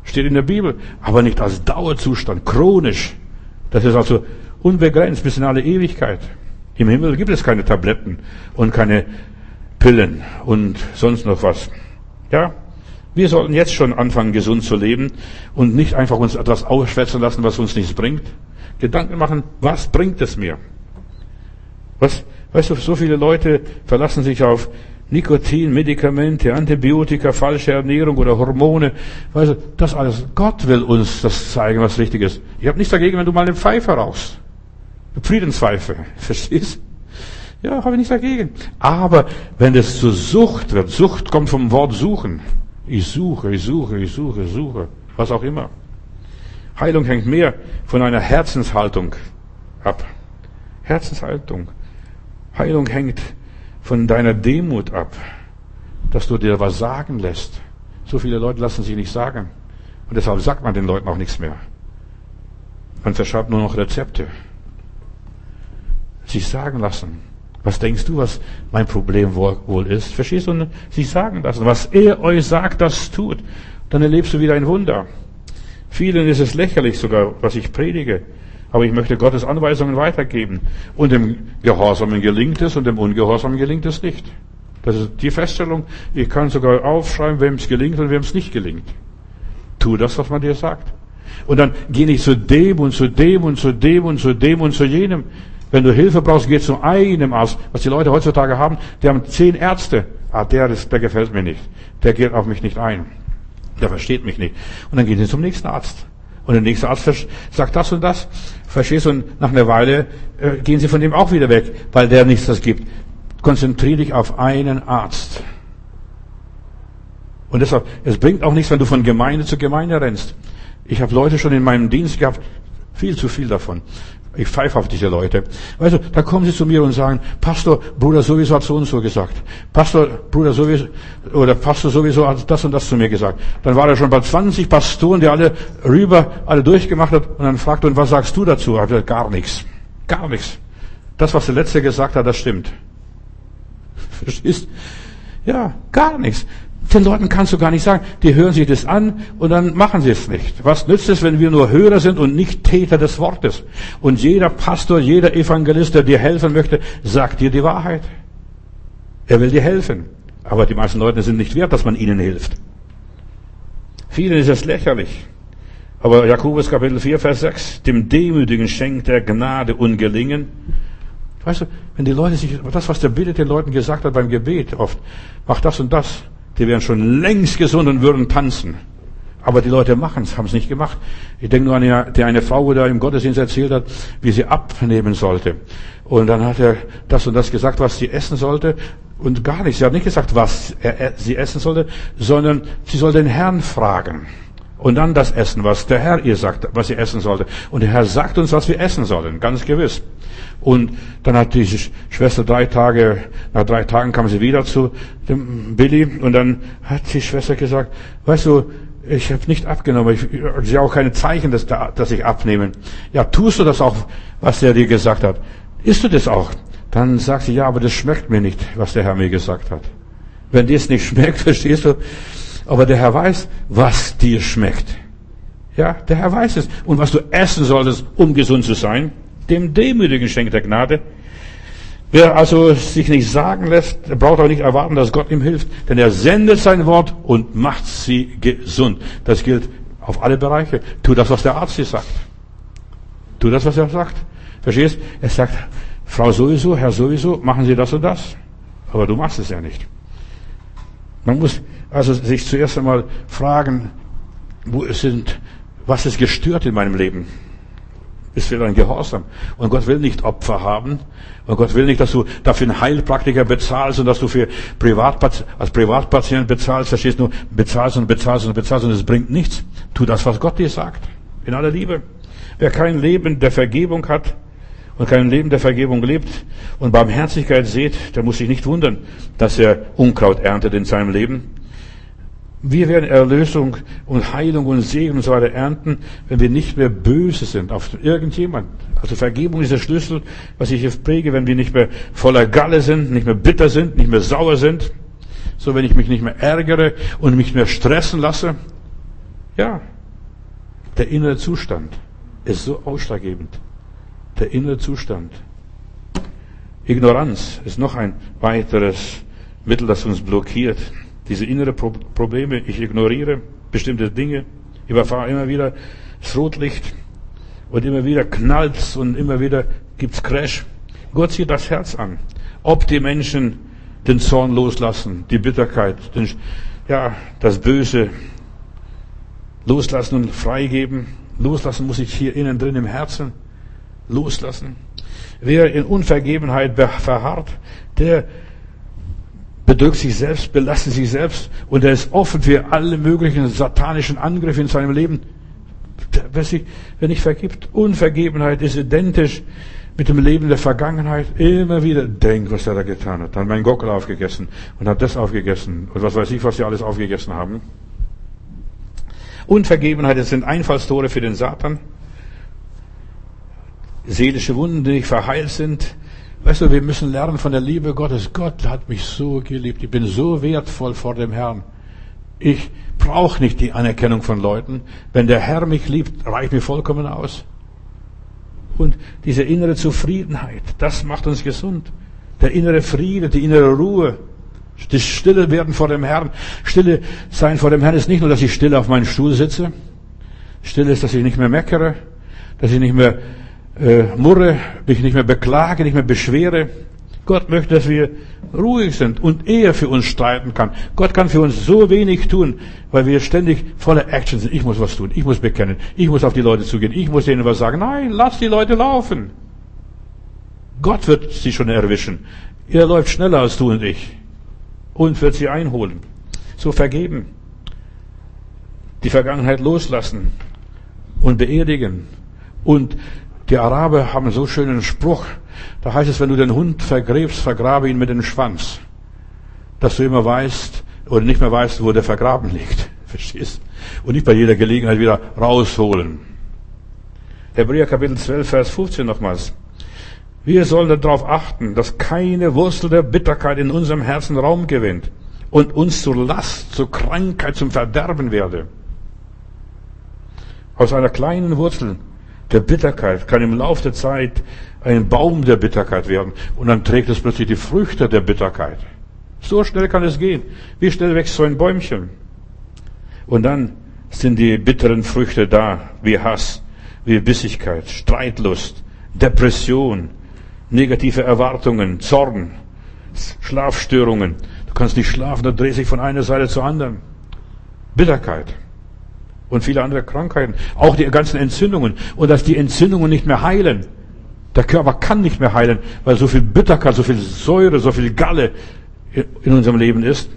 Steht in der Bibel. Aber nicht als Dauerzustand, chronisch. Das ist also unbegrenzt bis in alle Ewigkeit. Im Himmel gibt es keine Tabletten und keine Pillen und sonst noch was. Ja, wir sollten jetzt schon anfangen, gesund zu leben und nicht einfach uns etwas ausschwätzen lassen, was uns nichts bringt. Gedanken machen, was bringt es mir? Weißt du, so viele Leute verlassen sich auf Nikotin, Medikamente, Antibiotika, falsche Ernährung oder Hormone. Weißt du, das alles. Gott will uns das zeigen, was richtig ist. Ich habe nichts dagegen, wenn du mal eine Pfeife rauchst. Eine Friedenspfeife. Verstehst? Ja, habe ich nichts dagegen. Aber wenn es zur Sucht wird, Sucht kommt vom Wort suchen. Ich suche. Was auch immer. Heilung hängt mehr von einer Herzenshaltung ab. Herzenshaltung. Heilung hängt von deiner Demut ab, dass du dir was sagen lässt. So viele Leute lassen sich nicht sagen. Und deshalb sagt man den Leuten auch nichts mehr. Man verschreibt nur noch Rezepte. Sich sagen lassen. Was denkst du, was mein Problem wohl ist? Verstehst du? Sich sagen lassen. Was er euch sagt, das tut. Dann erlebst du wieder ein Wunder. Vielen ist es lächerlich sogar, was ich predige. Aber ich möchte Gottes Anweisungen weitergeben. Und dem Gehorsamen gelingt es und dem Ungehorsamen gelingt es nicht. Das ist die Feststellung. Ich kann sogar aufschreiben, wem es gelingt und wem es nicht gelingt. Tu das, was man dir sagt. Und dann geh nicht zu dem und zu dem und zu dem und zu dem und zu jenem. Wenn du Hilfe brauchst, geh zu einem Arzt. Was die Leute heutzutage haben, die haben 10 Ärzte. Der gefällt mir nicht. Der geht auf mich nicht ein. Der versteht mich nicht. Und dann gehen sie zum nächsten Arzt. Und der nächste Arzt sagt das und das. Verstehst du? Und nach einer Weile gehen sie von dem auch wieder weg, weil der nichts das gibt. Konzentriere dich auf einen Arzt. Und deshalb, es bringt auch nichts, wenn du von Gemeinde zu Gemeinde rennst. Ich habe Leute schon in meinem Dienst gehabt, viel zu viel davon. Ich pfeife auf diese Leute. Weißt du, da kommen sie zu mir und sagen, Pastor, Bruder sowieso hat so und so gesagt. Pastor, Bruder sowieso, oder Pastor sowieso hat das und das zu mir gesagt. Dann war er schon bei 20 Pastoren, die alle durchgemacht hat. Und dann fragt er, und was sagst du dazu? Ich habe gesagt, gar nichts. Gar nichts. Das, was der Letzte gesagt hat, das stimmt. Verstehst? Ja, gar nichts. Den Leuten kannst du gar nicht sagen, die hören sich das an und dann machen sie es nicht. Was nützt es, wenn wir nur Hörer sind und nicht Täter des Wortes? Und jeder Pastor, jeder Evangelist, der dir helfen möchte, sagt dir die Wahrheit. Er will dir helfen. Aber die meisten Leute sind nicht wert, dass man ihnen hilft. Vielen ist es lächerlich. Aber Jakobus Kapitel 4, Vers 6, dem Demütigen schenkt er Gnade und Gelingen. Weißt du, wenn die Leute sich, das, was der Billet den Leuten gesagt hat beim Gebet oft, mach das und das, die wären schon längst gesund und würden tanzen. Aber die Leute haben es nicht gemacht. Ich denke nur an eine Frau, die da im Gottesdienst erzählt hat, wie sie abnehmen sollte. Und dann hat er das und das gesagt, was sie essen sollte. Und gar nicht. Sie hat nicht gesagt, was sie essen sollte, sondern sie soll den Herrn fragen. Und dann das essen, was der Herr ihr sagt, was sie essen sollte. Und der Herr sagt uns, was wir essen sollen, ganz gewiss. Und dann hat die Schwester nach 3 Tagen kam sie wieder zu dem Billy und dann hat die Schwester gesagt, weißt du, ich habe nicht abgenommen, ich sehe auch keine Zeichen, dass ich abnehme. Ja, tust du das auch, was der dir gesagt hat? Isst du das auch? Dann sagt sie, ja, aber das schmeckt mir nicht, was der Herr mir gesagt hat. Wenn dir es nicht schmeckt, verstehst du? Aber der Herr weiß, was dir schmeckt. Ja, der Herr weiß es. Und was du essen solltest, um gesund zu sein, dem Demütigen schenkt er Gnade. Wer also sich nicht sagen lässt, der braucht auch nicht erwarten, dass Gott ihm hilft. Denn er sendet sein Wort und macht sie gesund. Das gilt auf alle Bereiche. Tu das, was der Arzt dir sagt. Tu das, was er sagt. Verstehst? Er sagt, Frau sowieso, Herr sowieso, machen Sie das und das. Aber du machst es ja nicht. Man muss also sich zuerst einmal fragen, was ist gestört in meinem Leben? Ist vielleicht ein Gehorsam. Und Gott will nicht Opfer haben. Und Gott will nicht, dass du dafür einen Heilpraktiker bezahlst und dass du als Privatpatient bezahlst, verstehst du, bezahlst und es bringt nichts. Tu das, was Gott dir sagt. In aller Liebe. Wer kein Leben der Vergebung hat und kein Leben der Vergebung lebt und Barmherzigkeit sieht, der muss sich nicht wundern, dass er Unkraut erntet in seinem Leben. Wir werden Erlösung und Heilung und Segen und so weiter ernten, wenn wir nicht mehr böse sind auf irgendjemand. Also Vergebung ist der Schlüssel, was ich jetzt präge, wenn wir nicht mehr voller Galle sind, nicht mehr bitter sind, nicht mehr sauer sind. So, wenn ich mich nicht mehr ärgere und mich mehr stressen lasse. Ja, Der innere Zustand ist so ausschlaggebend. Der innere Zustand. Ignoranz ist noch ein weiteres Mittel, das uns blockiert. Diese innere Probleme, ich ignoriere bestimmte Dinge, überfahre immer wieder das Rotlicht und immer wieder knallt's und immer wieder gibt's Crash. Gott sieht das Herz an. Ob die Menschen den Zorn loslassen, die Bitterkeit, das Böse loslassen und freigeben. Loslassen muss ich hier innen drin im Herzen loslassen. Wer in Unvergebenheit verharrt, der bedrückt sich selbst, belastet sich selbst und er ist offen für alle möglichen satanischen Angriffe in seinem Leben. Wer nicht vergibt, Unvergebenheit ist identisch mit dem Leben der Vergangenheit. Immer wieder denkt, was er da getan hat. Hat mein Gockel aufgegessen und hat das aufgegessen und was weiß ich, was sie alles aufgegessen haben. Unvergebenheit sind Einfallstore für den Satan. Seelische Wunden, die nicht verheilt sind. Weißt du, wir müssen lernen von der Liebe Gottes. Gott hat mich so geliebt. Ich bin so wertvoll vor dem Herrn. Ich brauche nicht die Anerkennung von Leuten. Wenn der Herr mich liebt, reicht mir vollkommen aus. Und diese innere Zufriedenheit, das macht uns gesund. Der innere Friede, die innere Ruhe, das Stille werden vor dem Herrn. Stille sein vor dem Herrn ist nicht nur, dass ich still auf meinem Stuhl sitze. Stille ist, dass ich nicht mehr meckere, dass ich nicht mehr murre, mich nicht mehr beklage, nicht mehr beschwere. Gott möchte, dass wir ruhig sind und er für uns streiten kann. Gott kann für uns so wenig tun, weil wir ständig voller Action sind. Ich muss was tun, ich muss bekennen, ich muss auf die Leute zugehen, ich muss denen was sagen. Nein, lass die Leute laufen. Gott wird sie schon erwischen. Er läuft schneller als du und ich und wird sie einholen. So vergeben, die Vergangenheit loslassen und beerdigen. Und die Araber haben so schönen Spruch. Da heißt es, wenn du den Hund vergräbst, vergrabe ihn mit dem Schwanz. Dass du immer weißt oder nicht mehr weißt, wo der vergraben liegt. Verstehst? Und nicht bei jeder Gelegenheit wieder rausholen. Hebräer Kapitel 12, Vers 15 nochmals. Wir sollen darauf achten, dass keine Wurzel der Bitterkeit in unserem Herzen Raum gewinnt und uns zur Last, zur Krankheit, zum Verderben werde. Aus einer kleinen Wurzel der Bitterkeit kann im Laufe der Zeit ein Baum der Bitterkeit werden und dann trägt es plötzlich die Früchte der Bitterkeit. So schnell kann es gehen. Wie schnell wächst so ein Bäumchen? Und dann sind die bitteren Früchte da, wie Hass, wie Bissigkeit, Streitlust, Depression, negative Erwartungen, Zorn, Schlafstörungen. Du kannst nicht schlafen, da drehst dich von einer Seite zur anderen. Bitterkeit. Und viele andere Krankheiten. Auch die ganzen Entzündungen. Und dass die Entzündungen nicht mehr heilen. Der Körper kann nicht mehr heilen, weil so viel Bitterkeit, so viel Säure, so viel Galle in unserem Leben ist.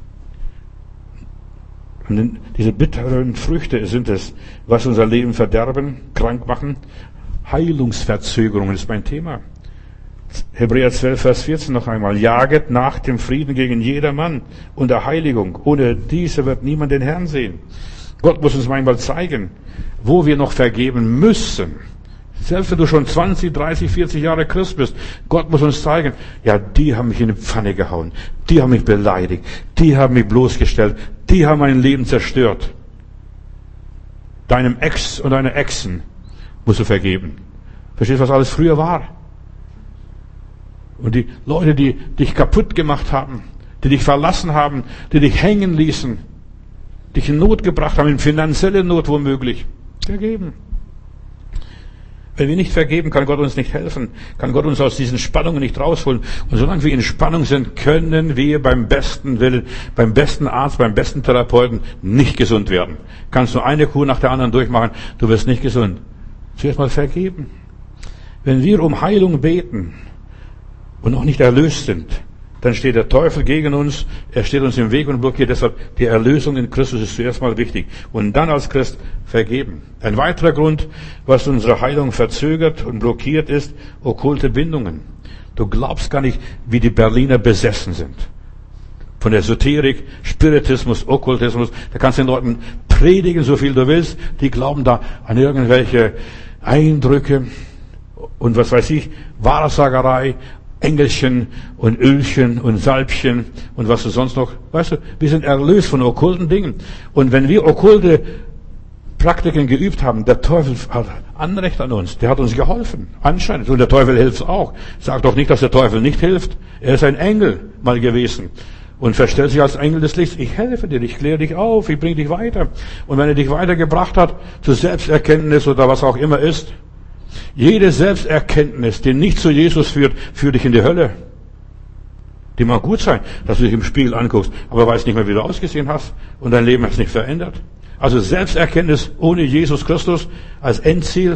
Und diese bitteren Früchte sind es, was unser Leben verderben, krank machen. Heilungsverzögerungen ist mein Thema. Hebräer 12, Vers 14 noch einmal. Jaget nach dem Frieden gegen jedermann und der Heiligung. Ohne diese wird niemand den Herrn sehen. Gott muss uns manchmal zeigen, wo wir noch vergeben müssen. Selbst wenn du schon 20, 30, 40 Jahre Christ bist, Gott muss uns zeigen, ja, die haben mich in die Pfanne gehauen, die haben mich beleidigt, die haben mich bloßgestellt, die haben mein Leben zerstört. Deinem Ex und deiner Exen musst du vergeben. Verstehst du, was alles früher war? Und die Leute, die dich kaputt gemacht haben, die dich verlassen haben, die dich hängen ließen, dich in Not gebracht haben, in finanzielle Not womöglich. Vergeben. Wenn wir nicht vergeben, kann Gott uns nicht helfen, kann Gott uns aus diesen Spannungen nicht rausholen. Und solange wir in Spannung sind, können wir beim besten Willen, beim besten Arzt, beim besten Therapeuten nicht gesund werden. Kannst du eine Kur nach der anderen durchmachen, du wirst nicht gesund. Zuerst mal vergeben. Wenn wir um Heilung beten und noch nicht erlöst sind, dann steht der Teufel gegen uns, er steht uns im Weg und blockiert. Deshalb, die Erlösung in Christus ist zuerst mal wichtig. Und dann als Christ vergeben. Ein weiterer Grund, was unsere Heilung verzögert und blockiert, ist okkulte Bindungen. Du glaubst gar nicht, wie die Berliner besessen sind. Von Esoterik, Spiritismus, Okkultismus. Da kannst du den Leuten predigen, so viel du willst. Die glauben da an irgendwelche Eindrücke und was weiß ich, Wahrsagerei, Engelchen und Ölchen und Salbchen und was du sonst noch, weißt du, wir sind erlöst von okkulten Dingen. Und wenn wir okkulte Praktiken geübt haben, der Teufel hat Anrecht an uns. Der hat uns geholfen. Anscheinend. Und der Teufel hilft auch. Sag doch nicht, dass der Teufel nicht hilft. Er ist ein Engel mal gewesen. Und verstellt sich als Engel des Lichts. Ich helfe dir, ich kläre dich auf, ich bringe dich weiter. Und wenn er dich weitergebracht hat, zur Selbsterkenntnis oder was auch immer ist, jede Selbsterkenntnis, die nicht zu Jesus führt, führt dich in die Hölle. Die mag gut sein, dass du dich im Spiegel anguckst, aber weißt nicht mehr, wie du ausgesehen hast und dein Leben hat sich nicht verändert. Also Selbsterkenntnis ohne Jesus Christus als Endziel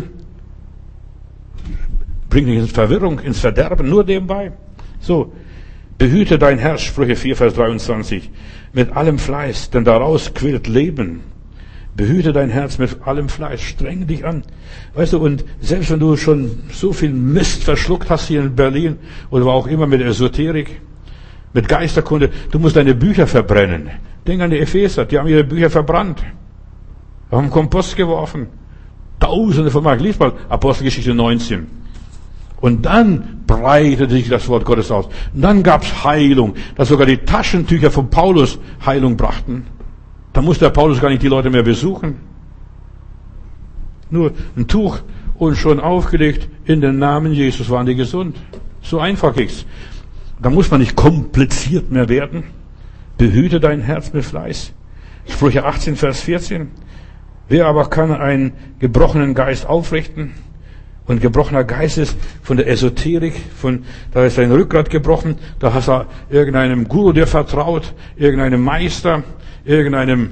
bringt dich in Verwirrung, ins Verderben, nur nebenbei. So, behüte dein Herz, Sprüche 4, Vers 23, mit allem Fleiß, denn daraus quillt Leben. Behüte dein Herz mit allem Fleiß, streng dich an. Weißt du, und selbst wenn du schon so viel Mist verschluckt hast hier in Berlin oder auch immer mit Esoterik, mit Geisterkunde, du musst deine Bücher verbrennen. Denk an die Epheser, die haben ihre Bücher verbrannt. Haben Kompost geworfen. Tausende von Mark. Lies mal Apostelgeschichte 19. Und dann breitete sich das Wort Gottes aus. Und dann gab's Heilung, dass sogar die Taschentücher von Paulus Heilung brachten. Da musste der Paulus gar nicht die Leute mehr besuchen. Nur ein Tuch und schon aufgelegt, in den Namen Jesus waren die gesund. So einfach ging's. Da muss man nicht kompliziert mehr werden. Behüte dein Herz mit Fleiß. Sprüche 18, Vers 14. Wer aber kann einen gebrochenen Geist aufrichten? Und gebrochener Geist ist von der Esoterik, da ist dein Rückgrat gebrochen, da hast du irgendeinem Guru dir vertraut, irgendeinem Meister, einem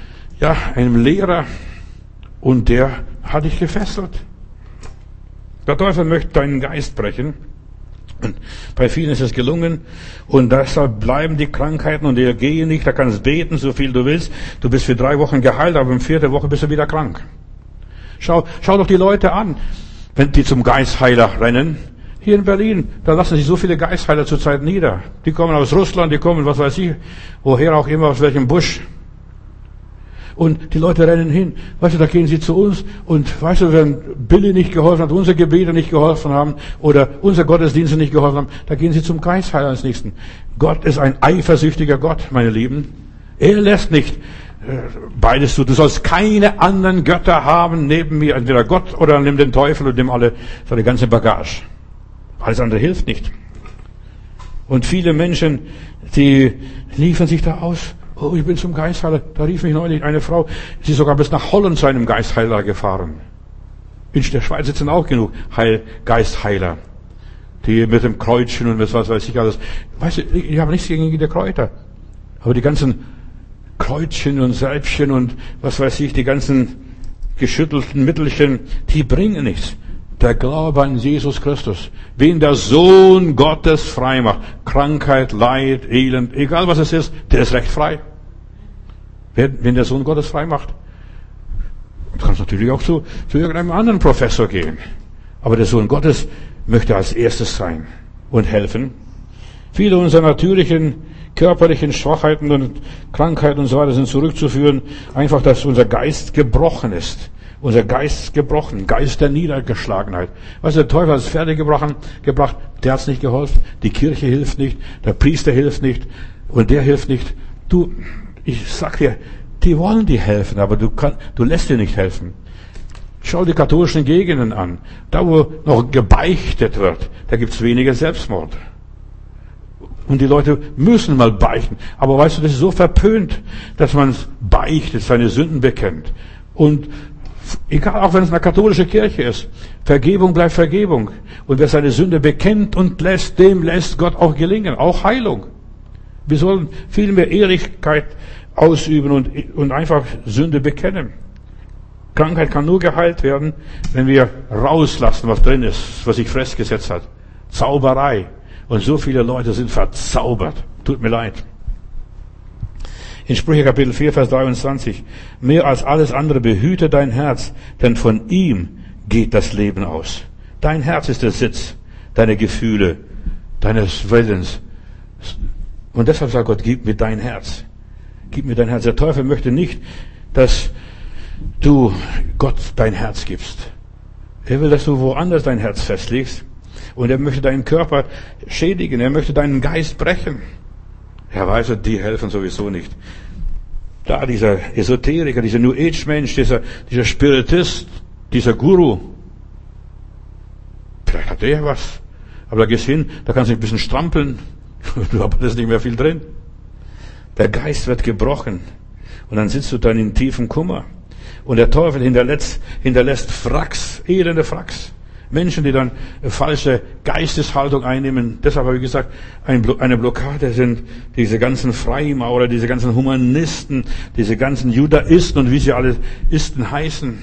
Lehrer, und der hat dich gefesselt. Der Teufel möchte deinen Geist brechen. Und bei vielen ist es gelungen, und deshalb bleiben die Krankheiten und die gehen nicht. Da kannst beten, so viel du willst. Du bist für 3 Wochen geheilt, aber in 4. Woche bist du wieder krank. Schau doch die Leute an, wenn die zum Geistheiler rennen. Hier in Berlin, da lassen sich so viele Geistheiler zurzeit nieder. Die kommen aus Russland, die kommen, was weiß ich, woher auch immer, aus welchem Busch. Und die Leute rennen hin. Weißt du, da gehen sie zu uns. Und weißt du, wenn Billy nicht geholfen hat, unsere Gebete nicht geholfen haben oder unsere Gottesdienste nicht geholfen haben, da gehen sie zum Geistheiler als Nächsten. Gott ist ein eifersüchtiger Gott, meine Lieben. Er lässt nicht beides zu. Du sollst keine anderen Götter haben neben mir. Entweder Gott oder nimm den Teufel und nimm seine ganze Bagage. Alles andere hilft nicht. Und viele Menschen, die liefern sich da aus. Oh, ich bin zum Geistheiler. Da rief mich neulich eine Frau, sie ist sogar bis nach Holland zu einem Geistheiler gefahren. In der Schweiz sitzen auch genug Geistheiler, die mit dem Kreuzchen und mit was weiß ich alles. Weißt du, ich habe nichts gegen die Kräuter. Aber die ganzen Kreuzchen und Salbchen und was weiß ich, die ganzen geschüttelten Mittelchen, die bringen nichts. Der Glaube an Jesus Christus, wen der Sohn Gottes frei macht, Krankheit, Leid, Elend, egal was es ist, der ist recht frei. Wenn der Sohn Gottes frei macht, du kannst natürlich auch zu irgendeinem anderen Professor gehen. Aber der Sohn Gottes möchte als erstes sein und helfen. Viele unserer natürlichen körperlichen Schwachheiten und Krankheiten und so weiter sind zurückzuführen, einfach, dass unser Geist gebrochen ist. Unser Geist ist gebrochen, Geist der Niedergeschlagenheit. Weißt du, der Teufel hat es fertig gebracht, der hat es nicht geholfen, die Kirche hilft nicht, der Priester hilft nicht und der hilft nicht. Ich sag dir, die wollen dir helfen, aber du lässt dir nicht helfen. Schau die katholischen Gegenden an. Da, wo noch gebeichtet wird, da gibt's weniger Selbstmord. Und die Leute müssen mal beichten. Aber weißt du, das ist so verpönt, dass man beichtet, seine Sünden bekennt. Und egal, auch wenn es eine katholische Kirche ist, Vergebung bleibt Vergebung. Und wer seine Sünde bekennt und lässt, dem lässt Gott auch gelingen, auch Heilung. Wir sollen viel mehr Ehrlichkeit ausüben und einfach Sünde bekennen. Krankheit kann nur geheilt werden, wenn wir rauslassen, was drin ist, was sich festgesetzt hat. Zauberei. Und so viele Leute sind verzaubert. Tut mir leid. In Sprüche Kapitel 4, Vers 23. Mehr als alles andere behüte dein Herz, denn von ihm geht das Leben aus. Dein Herz ist der Sitz deiner Gefühle, deines Willens. Und deshalb sagt Gott, gib mir dein Herz. Gib mir dein Herz. Der Teufel möchte nicht, dass du Gott dein Herz gibst. Er will, dass du woanders dein Herz festlegst. Und er möchte deinen Körper schädigen. Er möchte deinen Geist brechen. Er weiß, die helfen sowieso nicht. Da dieser Esoteriker, dieser New Age Mensch, dieser Spiritist, dieser Guru. Vielleicht hat der was. Aber da gehst hin, da kannst du ein bisschen strampeln. Aber da ist nicht mehr viel drin. Der Geist wird gebrochen. Und dann sitzt du dann in tiefem Kummer. Und der Teufel hinterlässt Fracks, elende Fracks. Menschen, die dann falsche Geisteshaltung einnehmen. Deshalb habe ich gesagt, eine Blockade sind diese ganzen Freimaurer, diese ganzen Humanisten, diese ganzen Judaisten und wie sie alle Isten heißen.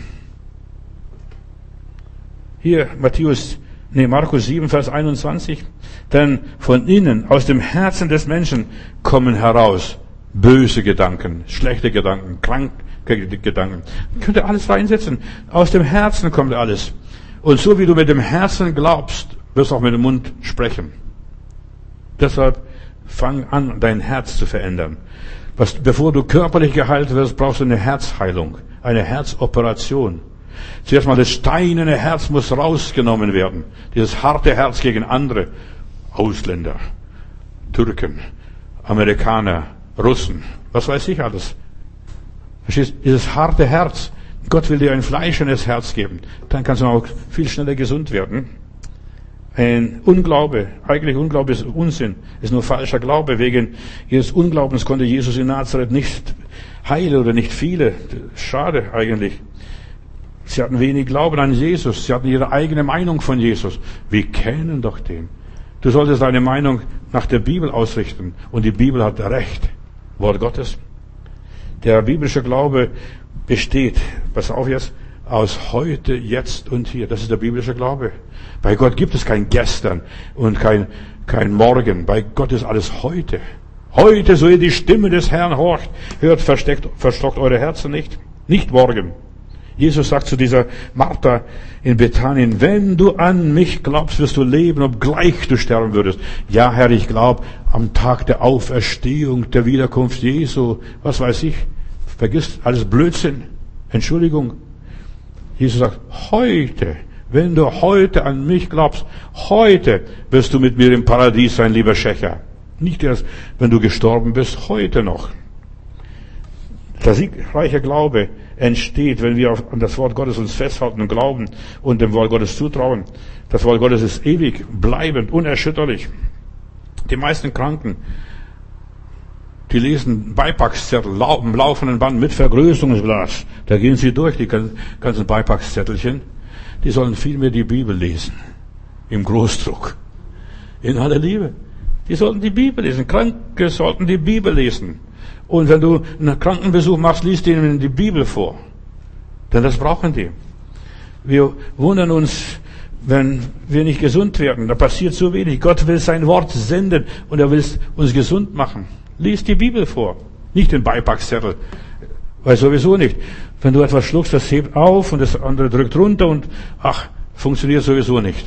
Hier, Markus 7, Vers 21. Denn von innen, aus dem Herzen des Menschen, kommen heraus böse Gedanken, schlechte Gedanken, kranke Gedanken. Könnt ihr alles reinsetzen. Aus dem Herzen kommt alles. Und so wie du mit dem Herzen glaubst, wirst du auch mit dem Mund sprechen. Deshalb fang an, dein Herz zu verändern. Bevor du körperlich geheilt wirst, brauchst du eine Herzheilung, eine Herzoperation. Zuerst mal das steinerne Herz muss rausgenommen werden. Dieses harte Herz gegen andere Ausländer, Türken, Amerikaner, Russen, was weiß ich alles. Verstehst? Dieses harte Herz. Gott will dir ein fleischendes Herz geben. Dann kannst du auch viel schneller gesund werden. Ein Unglaube, eigentlich Unglaube ist Unsinn, ist nur falscher Glaube. Wegen ihres Unglaubens konnte Jesus in Nazareth nicht heilen oder nicht viele. Schade eigentlich. Sie hatten wenig Glauben an Jesus. Sie hatten ihre eigene Meinung von Jesus. Wir kennen doch den. Du solltest deine Meinung nach der Bibel ausrichten. Und die Bibel hat Recht. Wort Gottes. Der biblische Glaube besteht, pass auf jetzt, aus heute, jetzt und hier. Das ist der biblische Glaube. Bei Gott gibt es kein Gestern und kein Morgen. Bei Gott ist alles heute. Heute, so ihr die Stimme des Herrn horcht, hört, verstockt eure Herzen nicht. Nicht morgen. Jesus sagt zu dieser Martha in Bethanien, wenn du an mich glaubst, wirst du leben, obgleich du sterben würdest. Ja, Herr, ich glaube am Tag der Auferstehung, der Wiederkunft Jesu, was weiß ich. Vergiss alles Blödsinn. Entschuldigung. Jesus sagt, heute, wenn du heute an mich glaubst, heute wirst du mit mir im Paradies sein, lieber Schächer. Nicht erst, wenn du gestorben bist, heute noch. Der siegreiche Glaube entsteht, wenn wir an das Wort Gottes uns festhalten und glauben und dem Wort Gottes zutrauen. Das Wort Gottes ist ewig, bleibend, unerschütterlich. Die meisten Kranken, die lesen Beipackzettel am laufenden Band mit Vergrößerungsglas. Da gehen sie durch, die ganzen Beipackzettelchen. Die sollen vielmehr die Bibel lesen. Im Großdruck. In aller Liebe. Die sollten die Bibel lesen. Kranke sollten die Bibel lesen. Und wenn du einen Krankenbesuch machst, liest ihnen die Bibel vor. Denn das brauchen die. Wir wundern uns, wenn wir nicht gesund werden. Da passiert so wenig. Gott will sein Wort senden und er will uns gesund machen. Lies die Bibel vor. Nicht den Beipackzettel. Weil sowieso nicht. Wenn du etwas schluckst, das hebt auf und das andere drückt runter und funktioniert sowieso nicht.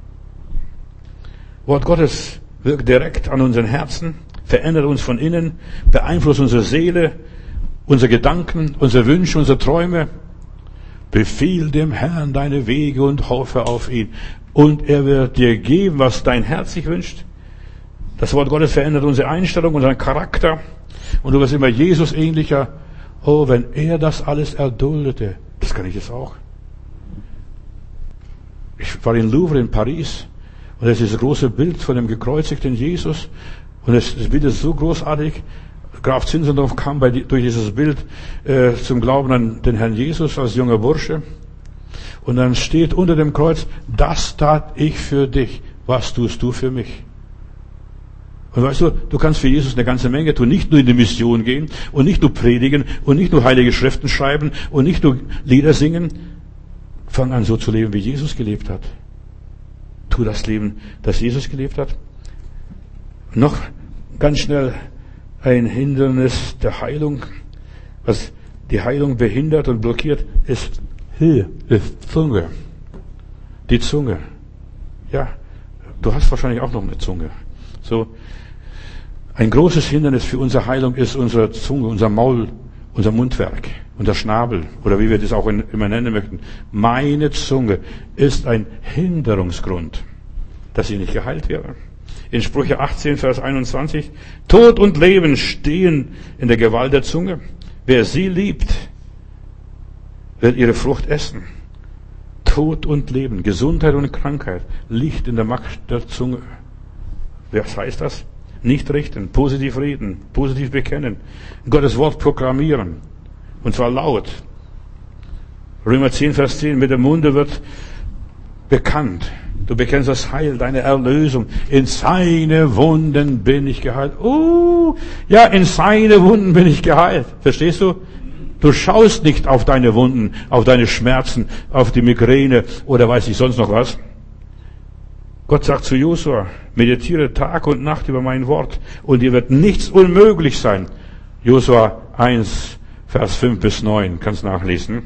Wort Gottes wirkt direkt an unseren Herzen, verändert uns von innen, beeinflusst unsere Seele, unsere Gedanken, unsere Wünsche, unsere Träume. Befiehl dem Herrn deine Wege und hoffe auf ihn. Und er wird dir geben, was dein Herz sich wünscht. Das Wort Gottes verändert unsere Einstellung, unseren Charakter. Und du wirst immer Jesus ähnlicher. Oh, wenn er das alles erduldete, das kann ich jetzt auch. Ich war in Louvre in Paris und da ist dieses große Bild von dem gekreuzigten Jesus. Und das Bild ist so großartig. Graf Zinzendorf kam durch dieses Bild zum Glauben an den Herrn Jesus als junger Bursche. Und dann steht unter dem Kreuz, das tat ich für dich. Was tust du für mich? Und weißt du, du kannst für Jesus eine ganze Menge tun. Nicht nur in die Mission gehen und nicht nur predigen und nicht nur heilige Schriften schreiben und nicht nur Lieder singen. Fang an, so zu leben, wie Jesus gelebt hat. Tu das Leben, das Jesus gelebt hat. Noch ganz schnell ein Hindernis der Heilung. Was die Heilung behindert und blockiert, ist Zunge. Die Zunge. Ja, du hast wahrscheinlich auch noch eine Zunge. So, ein großes Hindernis für unsere Heilung ist unsere Zunge, unser Maul, unser Mundwerk, unser Schnabel oder wie wir das auch immer nennen möchten. Meine Zunge ist ein Hinderungsgrund, dass ich nicht geheilt werde. In Sprüche 18, Vers 21, Tod und Leben stehen in der Gewalt der Zunge. Wer sie liebt, wird ihre Frucht essen. Tod und Leben, Gesundheit und Krankheit liegt in der Macht der Zunge. Was heißt das? Nicht richten, positiv reden, positiv bekennen, Gottes Wort proklamieren. Und zwar laut. Römer 10, Vers 10, mit dem Munde wird bekannt. Du bekennst das Heil, deine Erlösung. In seine Wunden bin ich geheilt. Ja, in seine Wunden bin ich geheilt. Verstehst du? Du schaust nicht auf deine Wunden, auf deine Schmerzen, auf die Migräne oder weiß ich sonst noch was. Gott sagt zu Josua, meditiere Tag und Nacht über mein Wort und dir wird nichts unmöglich sein. Josua 1, Vers 5 bis 9, kannst nachlesen.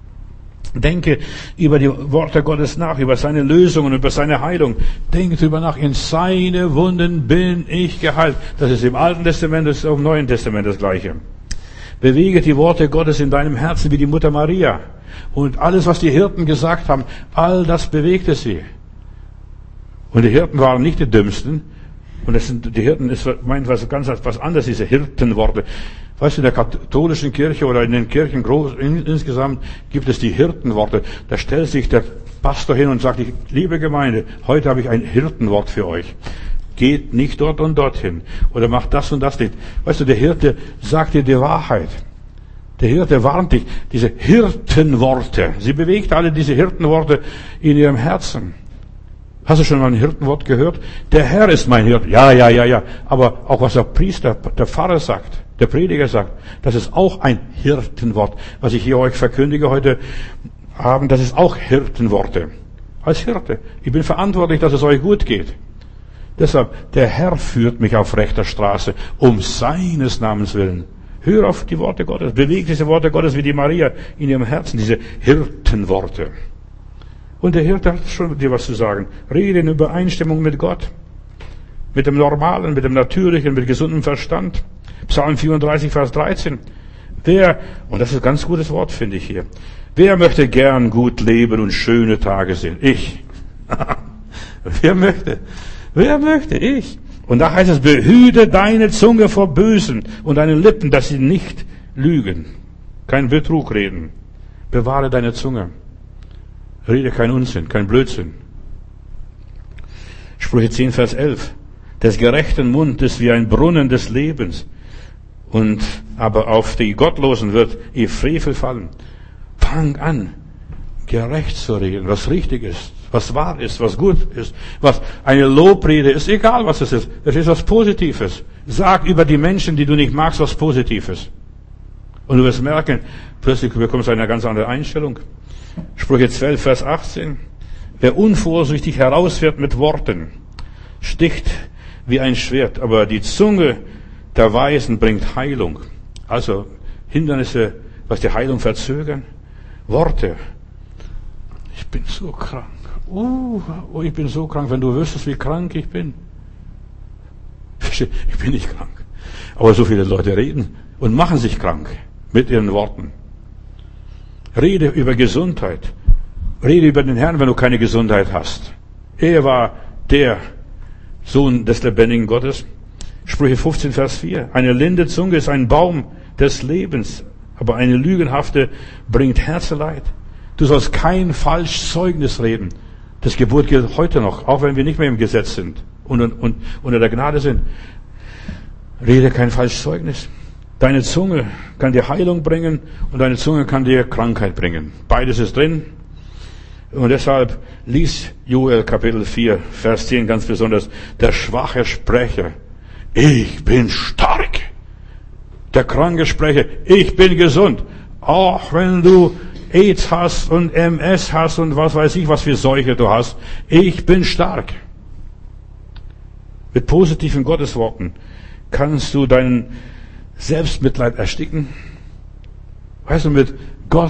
Denke über die Worte Gottes nach, über seine Lösungen, über seine Heilung. Denke darüber nach, in seine Wunden bin ich geheilt. Das ist im Alten Testament, das ist auch im Neuen Testament das Gleiche. Bewege die Worte Gottes in deinem Herzen wie die Mutter Maria. Und alles, was die Hirten gesagt haben, all das bewegte sie. Und die Hirten waren nicht die Dümmsten. Und die Hirten meint was ganz was anderes, diese Hirtenworte. Weißt du, in der katholischen Kirche oder in den Kirchen insgesamt gibt es die Hirtenworte. Da stellt sich der Pastor hin und sagt, liebe Gemeinde, heute habe ich ein Hirtenwort für euch. Geht nicht dort und dorthin. Oder macht das und das nicht. Weißt du, der Hirte sagt dir die Wahrheit. Der Hirte warnt dich. Diese Hirtenworte. Sie bewegt alle diese Hirtenworte in ihrem Herzen. Hast du schon mal ein Hirtenwort gehört? Der Herr ist mein Hirte. Ja. Aber auch was der Priester, der Pfarrer sagt, der Prediger sagt, das ist auch ein Hirtenwort. Was ich hier euch verkündige heute Abend, das ist auch Hirtenworte. Als Hirte. Ich bin verantwortlich, dass es euch gut geht. Deshalb, der Herr führt mich auf rechter Straße, um seines Namens willen. Hör auf die Worte Gottes, beweg diese Worte Gottes wie die Maria in ihrem Herzen, diese Hirtenworte. Und der Hirte hat schon dir was zu sagen. Rede in Übereinstimmung mit Gott. Mit dem Normalen, mit dem Natürlichen, mit gesundem Verstand. Psalm 34, Vers 13. Und das ist ein ganz gutes Wort, finde ich hier. Wer möchte gern gut leben und schöne Tage sehen? Ich. Wer möchte? Ich. Und da heißt es, behüte deine Zunge vor Bösen und deine Lippen, dass sie nicht lügen. Kein Betrug reden. Bewahre deine Zunge. Rede kein Unsinn, kein Blödsinn. Sprüche 10, Vers 11. Des gerechten Mund ist wie ein Brunnen des Lebens. Aber auf die Gottlosen wird ihr Frevel fallen. Fang an, gerecht zu reden, was richtig ist, was wahr ist, was gut ist, was eine Lobrede ist, egal was es ist. Es ist was Positives. Sag über die Menschen, die du nicht magst, was Positives. Und du wirst merken, plötzlich bekommst du eine ganz andere Einstellung. Sprüche 12, Vers 18. Wer unvorsichtig herausfährt mit Worten, sticht wie ein Schwert, aber die Zunge der Weisen bringt Heilung. Also Hindernisse, was die Heilung verzögern. Worte. Ich bin so krank. Ich bin so krank, wenn du wüsstest, wie krank ich bin. Ich bin nicht krank. Aber so viele Leute reden und machen sich krank mit ihren Worten. Rede über Gesundheit. Rede über den Herrn, wenn du keine Gesundheit hast. Er war der Sohn des lebendigen Gottes. Sprüche 15, Vers 4. Eine linde Zunge ist ein Baum des Lebens, aber eine lügenhafte bringt Herzeleid. Du sollst kein falsches Zeugnis reden. Das Gebot gilt heute noch, auch wenn wir nicht mehr im Gesetz sind und unter der Gnade sind. Rede kein falsches Zeugnis. Deine Zunge kann dir Heilung bringen und deine Zunge kann dir Krankheit bringen. Beides ist drin. Und deshalb lies Joel Kapitel 4, Vers 10 ganz besonders. Der Schwache spreche, ich bin stark. Der Kranke spreche, ich bin gesund. Auch wenn du AIDS hast und MS hast und was weiß ich, was für Seuche du hast. Ich bin stark. Mit positiven Gottesworten kannst du deinen Selbstmitleid ersticken. Weißt du, mit Gott,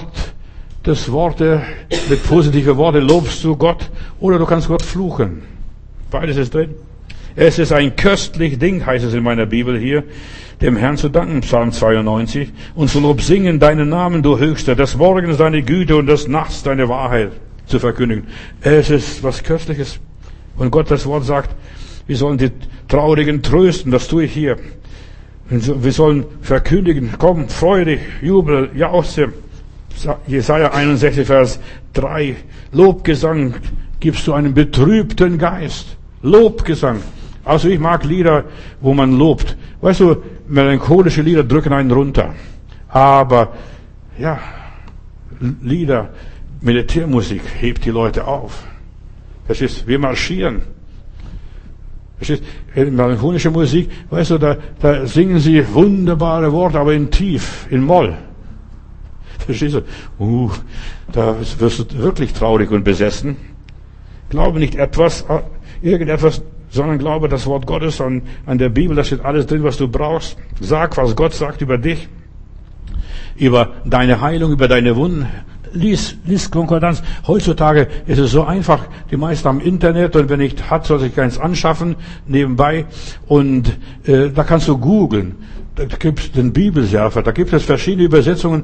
mit positiven Worten lobst du Gott oder du kannst Gott fluchen. Beides ist drin. Es ist ein köstlich Ding, heißt es in meiner Bibel hier, dem Herrn zu danken, Psalm 92, und zu Lob singen deinen Namen, du Höchster, des Morgens deine Güte und des Nachts deine Wahrheit zu verkündigen. Es ist was Köstliches. Und Gott, das Wort sagt, wir sollen die Traurigen trösten, das tue ich hier. Wir sollen verkündigen, komm, freu dich, jubel, jauchze. Jesaja 61, Vers 3. Lobgesang gibst du einem betrübten Geist. Lobgesang. Also ich mag Lieder, wo man lobt. Weißt du, melancholische Lieder drücken einen runter. Aber, ja, Lieder, Militärmusik hebt die Leute auf. Verstehst? Wir marschieren. Verstehst? Melancholische Musik, weißt du, da singen sie wunderbare Worte, aber in Tief, in Moll. Verstehst du? Da wirst du wirklich traurig und besessen. Glaube nicht irgendetwas, sondern glaube das Wort Gottes an der Bibel, da steht alles drin, was du brauchst. Sag, was Gott sagt über dich, über deine Heilung, über deine Wunden. Lies Konkordanz. Heutzutage ist es so einfach. Die meisten haben Internet und wer nicht hat, soll sich eins anschaffen nebenbei. Und da kannst du googeln. Da gibt es den Bibelserver. Da gibt es verschiedene Übersetzungen.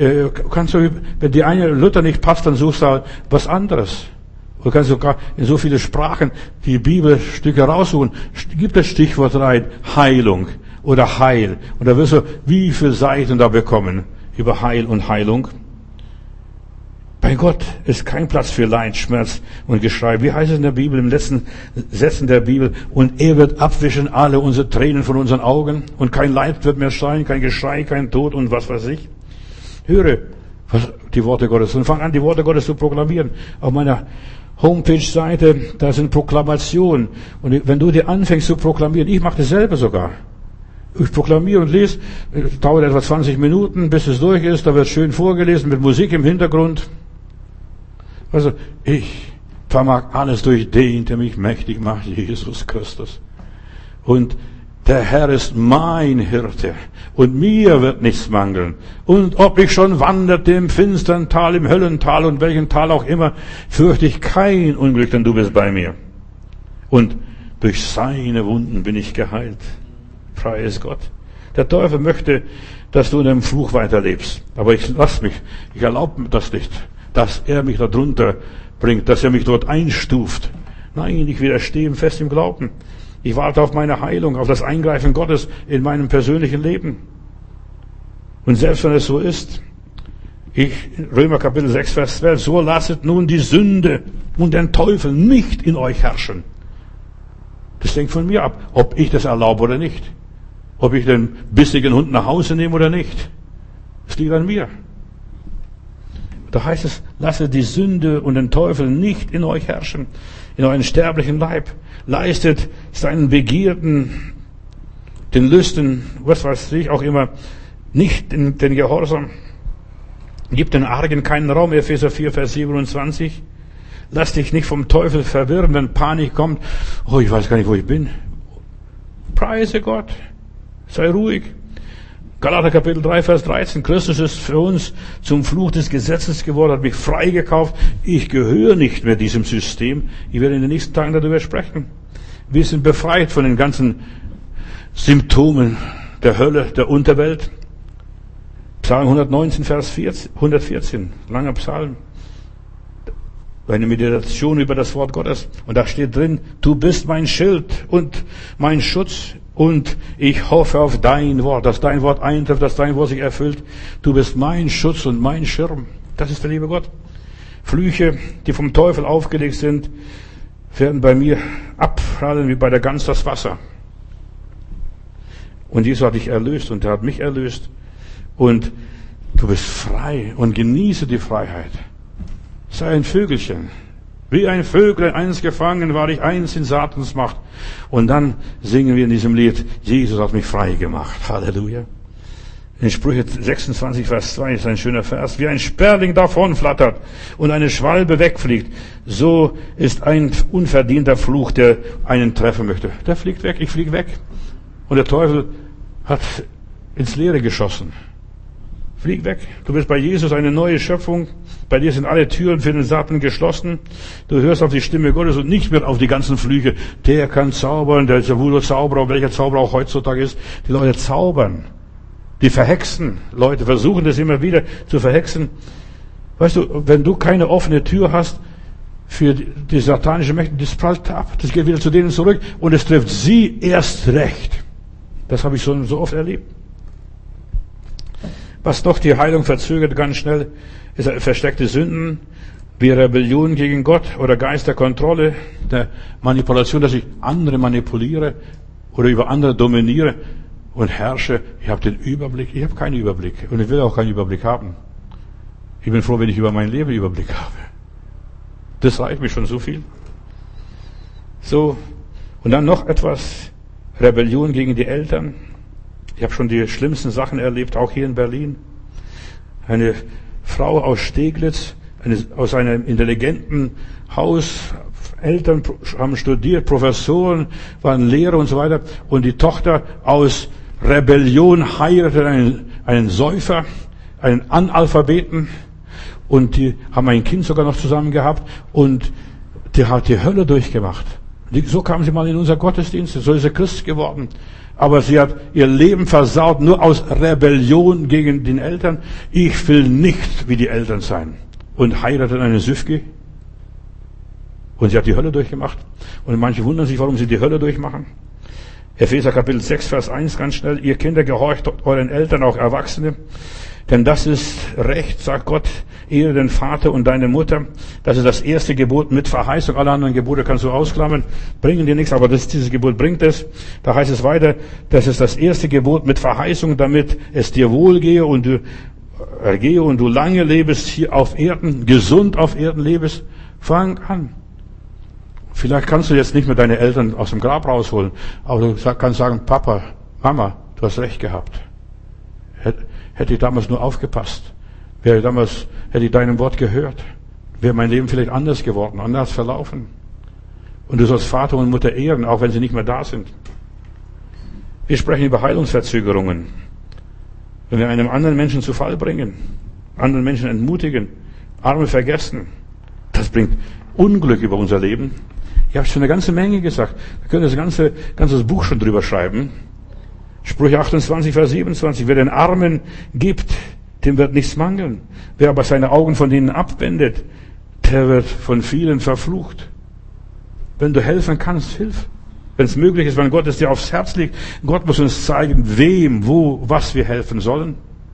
Wenn die eine Luther nicht passt, dann suchst du was anderes. Du kannst sogar in so viele Sprachen die Bibelstücke raussuchen. Gib das Stichwort rein. Heilung oder Heil. Und da wirst du wie viele Seiten da bekommen über Heil und Heilung. Bei Gott ist kein Platz für Leid, Schmerz und Geschrei. Wie heißt es in der Bibel, im letzten Sätzen der Bibel? Und er wird abwischen alle unsere Tränen von unseren Augen. Und kein Leid wird mehr sein, kein Geschrei, kein Tod und was weiß ich. Höre die Worte Gottes und fang an, die Worte Gottes zu proklamieren. Auf meiner Homepage-Seite, da sind Proklamationen. Und wenn du dir anfängst zu proklamieren, ich mache das selber sogar. Ich proklamiere und lese, dauert etwa 20 Minuten, bis es durch ist, da wird schön vorgelesen mit Musik im Hintergrund. Also, ich vermag alles durch den, der mich mächtig macht, Jesus Christus. Und der Herr ist mein Hirte und mir wird nichts mangeln. Und ob ich schon wanderte im finstern Tal, im Höllental und welchen Tal auch immer, fürchte ich kein Unglück, denn du bist bei mir. Und durch seine Wunden bin ich geheilt. Preis Gott. Der Teufel möchte, dass du in einem Fluch weiterlebst. Aber ich erlaube mir das nicht, dass er mich da drunter bringt, dass er mich dort einstuft. Nein, ich widerstehe fest im Glauben. Ich warte auf meine Heilung, auf das Eingreifen Gottes in meinem persönlichen Leben. Und selbst wenn es so ist, Römer Kapitel 6, Vers 12, so lasset nun die Sünde und den Teufel nicht in euch herrschen. Das hängt von mir ab, ob ich das erlaube oder nicht. Ob ich den bissigen Hund nach Hause nehme oder nicht. Das liegt an mir. Da heißt es, lasset die Sünde und den Teufel nicht in euch herrschen, in euren sterblichen Leib. Leistet seinen Begierden, den Lüsten, was weiß ich auch immer, nicht in den Gehorsam. Gibt den Argen keinen Raum, Epheser 4, Vers 27. Lass dich nicht vom Teufel verwirren, wenn Panik kommt. Oh, ich weiß gar nicht, wo ich bin. Preise Gott. Sei ruhig. Galater Kapitel 3, Vers 13. Christus ist für uns zum Fluch des Gesetzes geworden, hat mich freigekauft. Ich gehöre nicht mehr diesem System. Ich werde in den nächsten Tagen darüber sprechen. Wir sind befreit von den ganzen Symptomen der Hölle, der Unterwelt. Psalm 119, Vers 114. Langer Psalm. Eine Meditation über das Wort Gottes. Und da steht drin, du bist mein Schild und mein Schutz. Und ich hoffe auf dein Wort, dass dein Wort eintrifft, dass dein Wort sich erfüllt. Du bist mein Schutz und mein Schirm. Das ist der liebe Gott. Flüche, die vom Teufel aufgelegt sind, werden bei mir abprallen wie bei der Gans das Wasser. Und Jesus hat dich erlöst und er hat mich erlöst. Und du bist frei und genieße die Freiheit. Sei ein Vögelchen. Wie ein Vöglein eins gefangen war ich eins in Satans Macht. Und dann singen wir in diesem Lied, Jesus hat mich frei gemacht. Halleluja. In Sprüche 26, Vers 2 ist ein schöner Vers. Wie ein Sperling davonflattert und eine Schwalbe wegfliegt, so ist ein unverdienter Fluch, der einen treffen möchte. Der fliegt weg, ich fliege weg. Und der Teufel hat ins Leere geschossen. Flieg weg. Du bist bei Jesus eine neue Schöpfung. Bei dir sind alle Türen für den Satan geschlossen. Du hörst auf die Stimme Gottes und nicht mehr auf die ganzen Flüche. Der kann zaubern, der ist ja wohl Zauberer, welcher Zauberer auch heutzutage ist. Die Leute zaubern. Die verhexen. Leute versuchen das immer wieder zu verhexen. Weißt du, wenn du keine offene Tür hast für die satanische Mächte, das prallt ab. Das geht wieder zu denen zurück und es trifft sie erst recht. Das habe ich schon so oft erlebt. Was doch die Heilung verzögert ganz schnell, ist versteckte Sünden, wie Rebellion gegen Gott oder Geist der Kontrolle, der Manipulation, dass ich andere manipuliere oder über andere dominiere und herrsche. Ich habe den Überblick, ich habe keinen Überblick und ich will auch keinen Überblick haben. Ich bin froh, wenn ich über mein Leben Überblick habe. Das reicht mir schon so viel. So, und dann noch etwas, Rebellion gegen die Eltern. Ich habe schon die schlimmsten Sachen erlebt, auch hier in Berlin. Eine Frau aus Steglitz, aus einem intelligenten Haus, Eltern haben studiert, Professoren, waren Lehrer und so weiter. Und die Tochter aus Rebellion heiratet einen Säufer, einen Analphabeten. Und die haben ein Kind sogar noch zusammen gehabt. Und die hat die Hölle durchgemacht. So kam sie mal in unser Gottesdienst, so ist sie Christ geworden. Aber sie hat ihr Leben versaut, nur aus Rebellion gegen den Eltern. Ich will nicht wie die Eltern sein. Und heiratet eine Süfki. Und sie hat die Hölle durchgemacht. Und manche wundern sich, warum sie die Hölle durchmachen. Epheser Kapitel 6, Vers 1 ganz schnell. Ihr Kinder, gehorcht euren Eltern, auch Erwachsene. Denn das ist Recht, sagt Gott, ehre den Vater und deine Mutter. Das ist das erste Gebot mit Verheißung. Alle anderen Gebote kannst du ausklammern, bringen dir nichts, aber dieses Gebot bringt es. Da heißt es weiter, das ist das erste Gebot mit Verheißung, damit es dir wohlgehe und du lange lebst hier auf Erden, gesund auf Erden lebst. Fang an. Vielleicht kannst du jetzt nicht mehr deine Eltern aus dem Grab rausholen, aber du kannst sagen, Papa, Mama, du hast recht gehabt. Hätte ich damals nur aufgepasst, hätte ich deinem Wort gehört, wäre mein Leben vielleicht anders geworden, anders verlaufen. Und du sollst Vater und Mutter ehren, auch wenn sie nicht mehr da sind. Wir sprechen über Heilungsverzögerungen. Wenn wir einem anderen Menschen zu Fall bringen, anderen Menschen entmutigen, Arme vergessen, das bringt Unglück über unser Leben. Ich habe schon eine ganze Menge gesagt. Da können wir das ganze Buch schon drüber schreiben. Sprüche 28, Vers 27. Wer den Armen gibt, dem wird nichts mangeln. Wer aber seine Augen von ihnen abwendet, der wird von vielen verflucht. Wenn du helfen kannst, hilf. Wenn es möglich ist, wenn Gott es dir aufs Herz legt. Gott muss uns zeigen, wem, wo, was wir helfen sollen.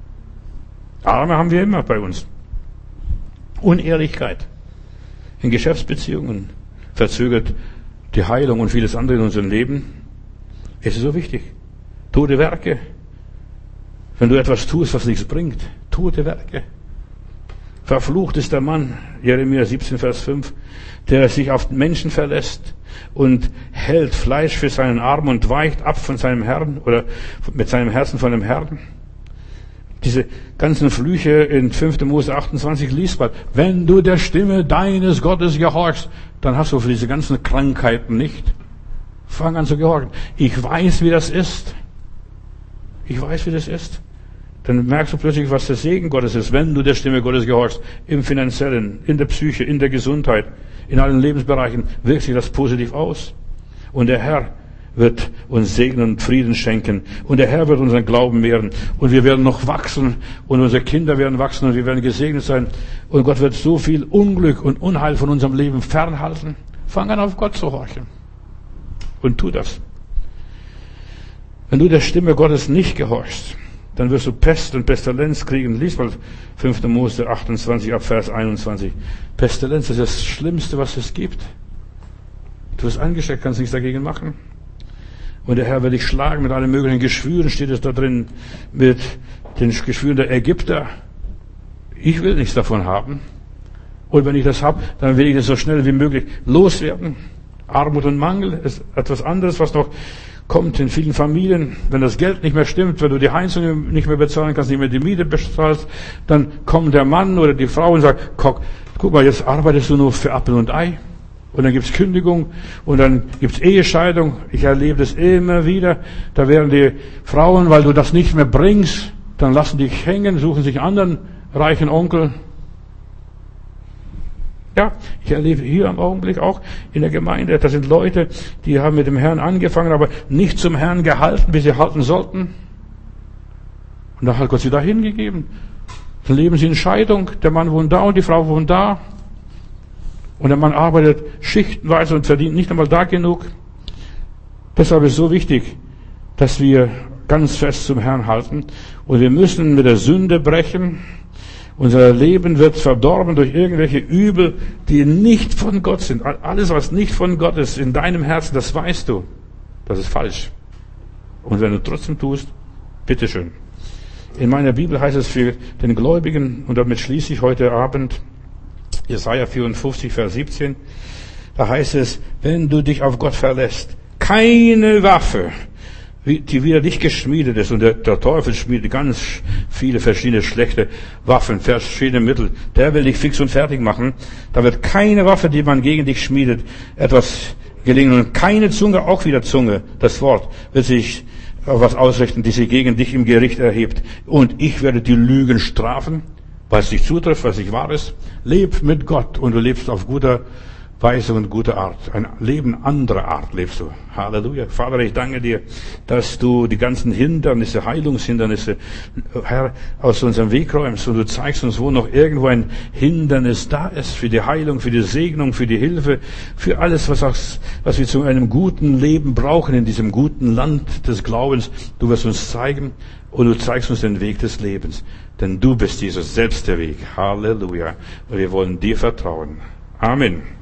Arme haben wir immer bei uns. Unehrlichkeit in Geschäftsbeziehungen verzögert die Heilung und vieles andere in unserem Leben. Es ist so wichtig. Tote Werke. Wenn du etwas tust, was nichts bringt. Tote Werke. Verflucht ist der Mann, Jeremia 17, Vers 5, der sich auf Menschen verlässt und hält Fleisch für seinen Arm und weicht ab von seinem Herrn oder mit seinem Herzen von dem Herrn. Diese ganzen Flüche in 5. Mose 28 liest man. Wenn du der Stimme deines Gottes gehorchst, dann hast du für diese ganzen Krankheiten nicht. Fang an zu gehorchen. Ich weiß, wie das ist. Ich weiß, wie das ist. Dann merkst du plötzlich, was der Segen Gottes ist, wenn du der Stimme Gottes gehorchst. Im Finanziellen, in der Psyche, in der Gesundheit, in allen Lebensbereichen wirkt sich das positiv aus. Und der Herr wird uns segnen und Frieden schenken. Und der Herr wird unseren Glauben mehren. Und wir werden noch wachsen. Und unsere Kinder werden wachsen. Und wir werden gesegnet sein. Und Gott wird so viel Unglück und Unheil von unserem Leben fernhalten. Fang an, auf Gott zu horchen. Und tu das. Wenn du der Stimme Gottes nicht gehorchst, dann wirst du Pest und Pestilenz kriegen. Lies mal 5. Mose 28 ab Vers 21. Pestilenz ist das Schlimmste, was es gibt. Du wirst angesteckt, kannst nichts dagegen machen. Und der Herr wird dich schlagen mit allen möglichen Geschwüren, steht es da drin, mit den Geschwüren der Ägypter. Ich will nichts davon haben. Und wenn ich das habe, dann will ich das so schnell wie möglich loswerden. Armut und Mangel ist etwas anderes, was noch kommt in vielen Familien. Wenn das Geld nicht mehr stimmt, wenn du die Heizung nicht mehr bezahlen kannst, nicht mehr die Miete bezahlst, dann kommt der Mann oder die Frau und sagt, guck mal, jetzt arbeitest du nur für Apfel und Ei. Und dann gibt's Kündigung und dann gibt's Ehescheidung. Ich erlebe das immer wieder. Da werden die Frauen, weil du das nicht mehr bringst, dann lassen dich hängen, suchen sich anderen reichen Onkel. Ja, ich erlebe hier am Augenblick auch in der Gemeinde, da sind Leute, die haben mit dem Herrn angefangen, aber nicht zum Herrn gehalten, wie sie halten sollten. Und da hat Gott sie da hingegeben. Dann leben sie in Scheidung, der Mann wohnt da und die Frau wohnt da. Und der Mann arbeitet schichtenweise und verdient nicht einmal da genug. Deshalb ist es so wichtig, dass wir ganz fest zum Herrn halten. Und wir müssen mit der Sünde brechen. Unser Leben wird verdorben durch irgendwelche Übel, die nicht von Gott sind. Alles, was nicht von Gott ist, in deinem Herzen, das weißt du. Das ist falsch. Und wenn du trotzdem tust, bitteschön. In meiner Bibel heißt es für den Gläubigen, und damit schließe ich heute Abend, Jesaja 54, Vers 17, da heißt es, wenn du dich auf Gott verlässt, keine Waffe, die wieder nicht geschmiedet ist, und der Teufel schmiedet ganz viele verschiedene schlechte Waffen, verschiedene Mittel, der will dich fix und fertig machen, da wird keine Waffe, die man gegen dich schmiedet, etwas gelingen, und keine Zunge, auch wieder Zunge, das Wort, wird sich auf was ausrichten, die sich gegen dich im Gericht erhebt, und ich werde die Lügen strafen, was dich zutrifft, was nicht wahr ist. Leb mit Gott, und du lebst auf guter Weise und gute Art. Ein Leben anderer Art lebst du. Halleluja. Vater, ich danke dir, dass du die ganzen Hindernisse, Heilungshindernisse, Herr, aus unserem Weg räumst, und du zeigst uns, wo noch irgendwo ein Hindernis da ist für die Heilung, für die Segnung, für die Hilfe, für alles, was wir zu einem guten Leben brauchen in diesem guten Land des Glaubens. Du wirst uns zeigen, und du zeigst uns den Weg des Lebens. Denn du bist Jesus, selbst der Weg. Halleluja. Und wir wollen dir vertrauen. Amen.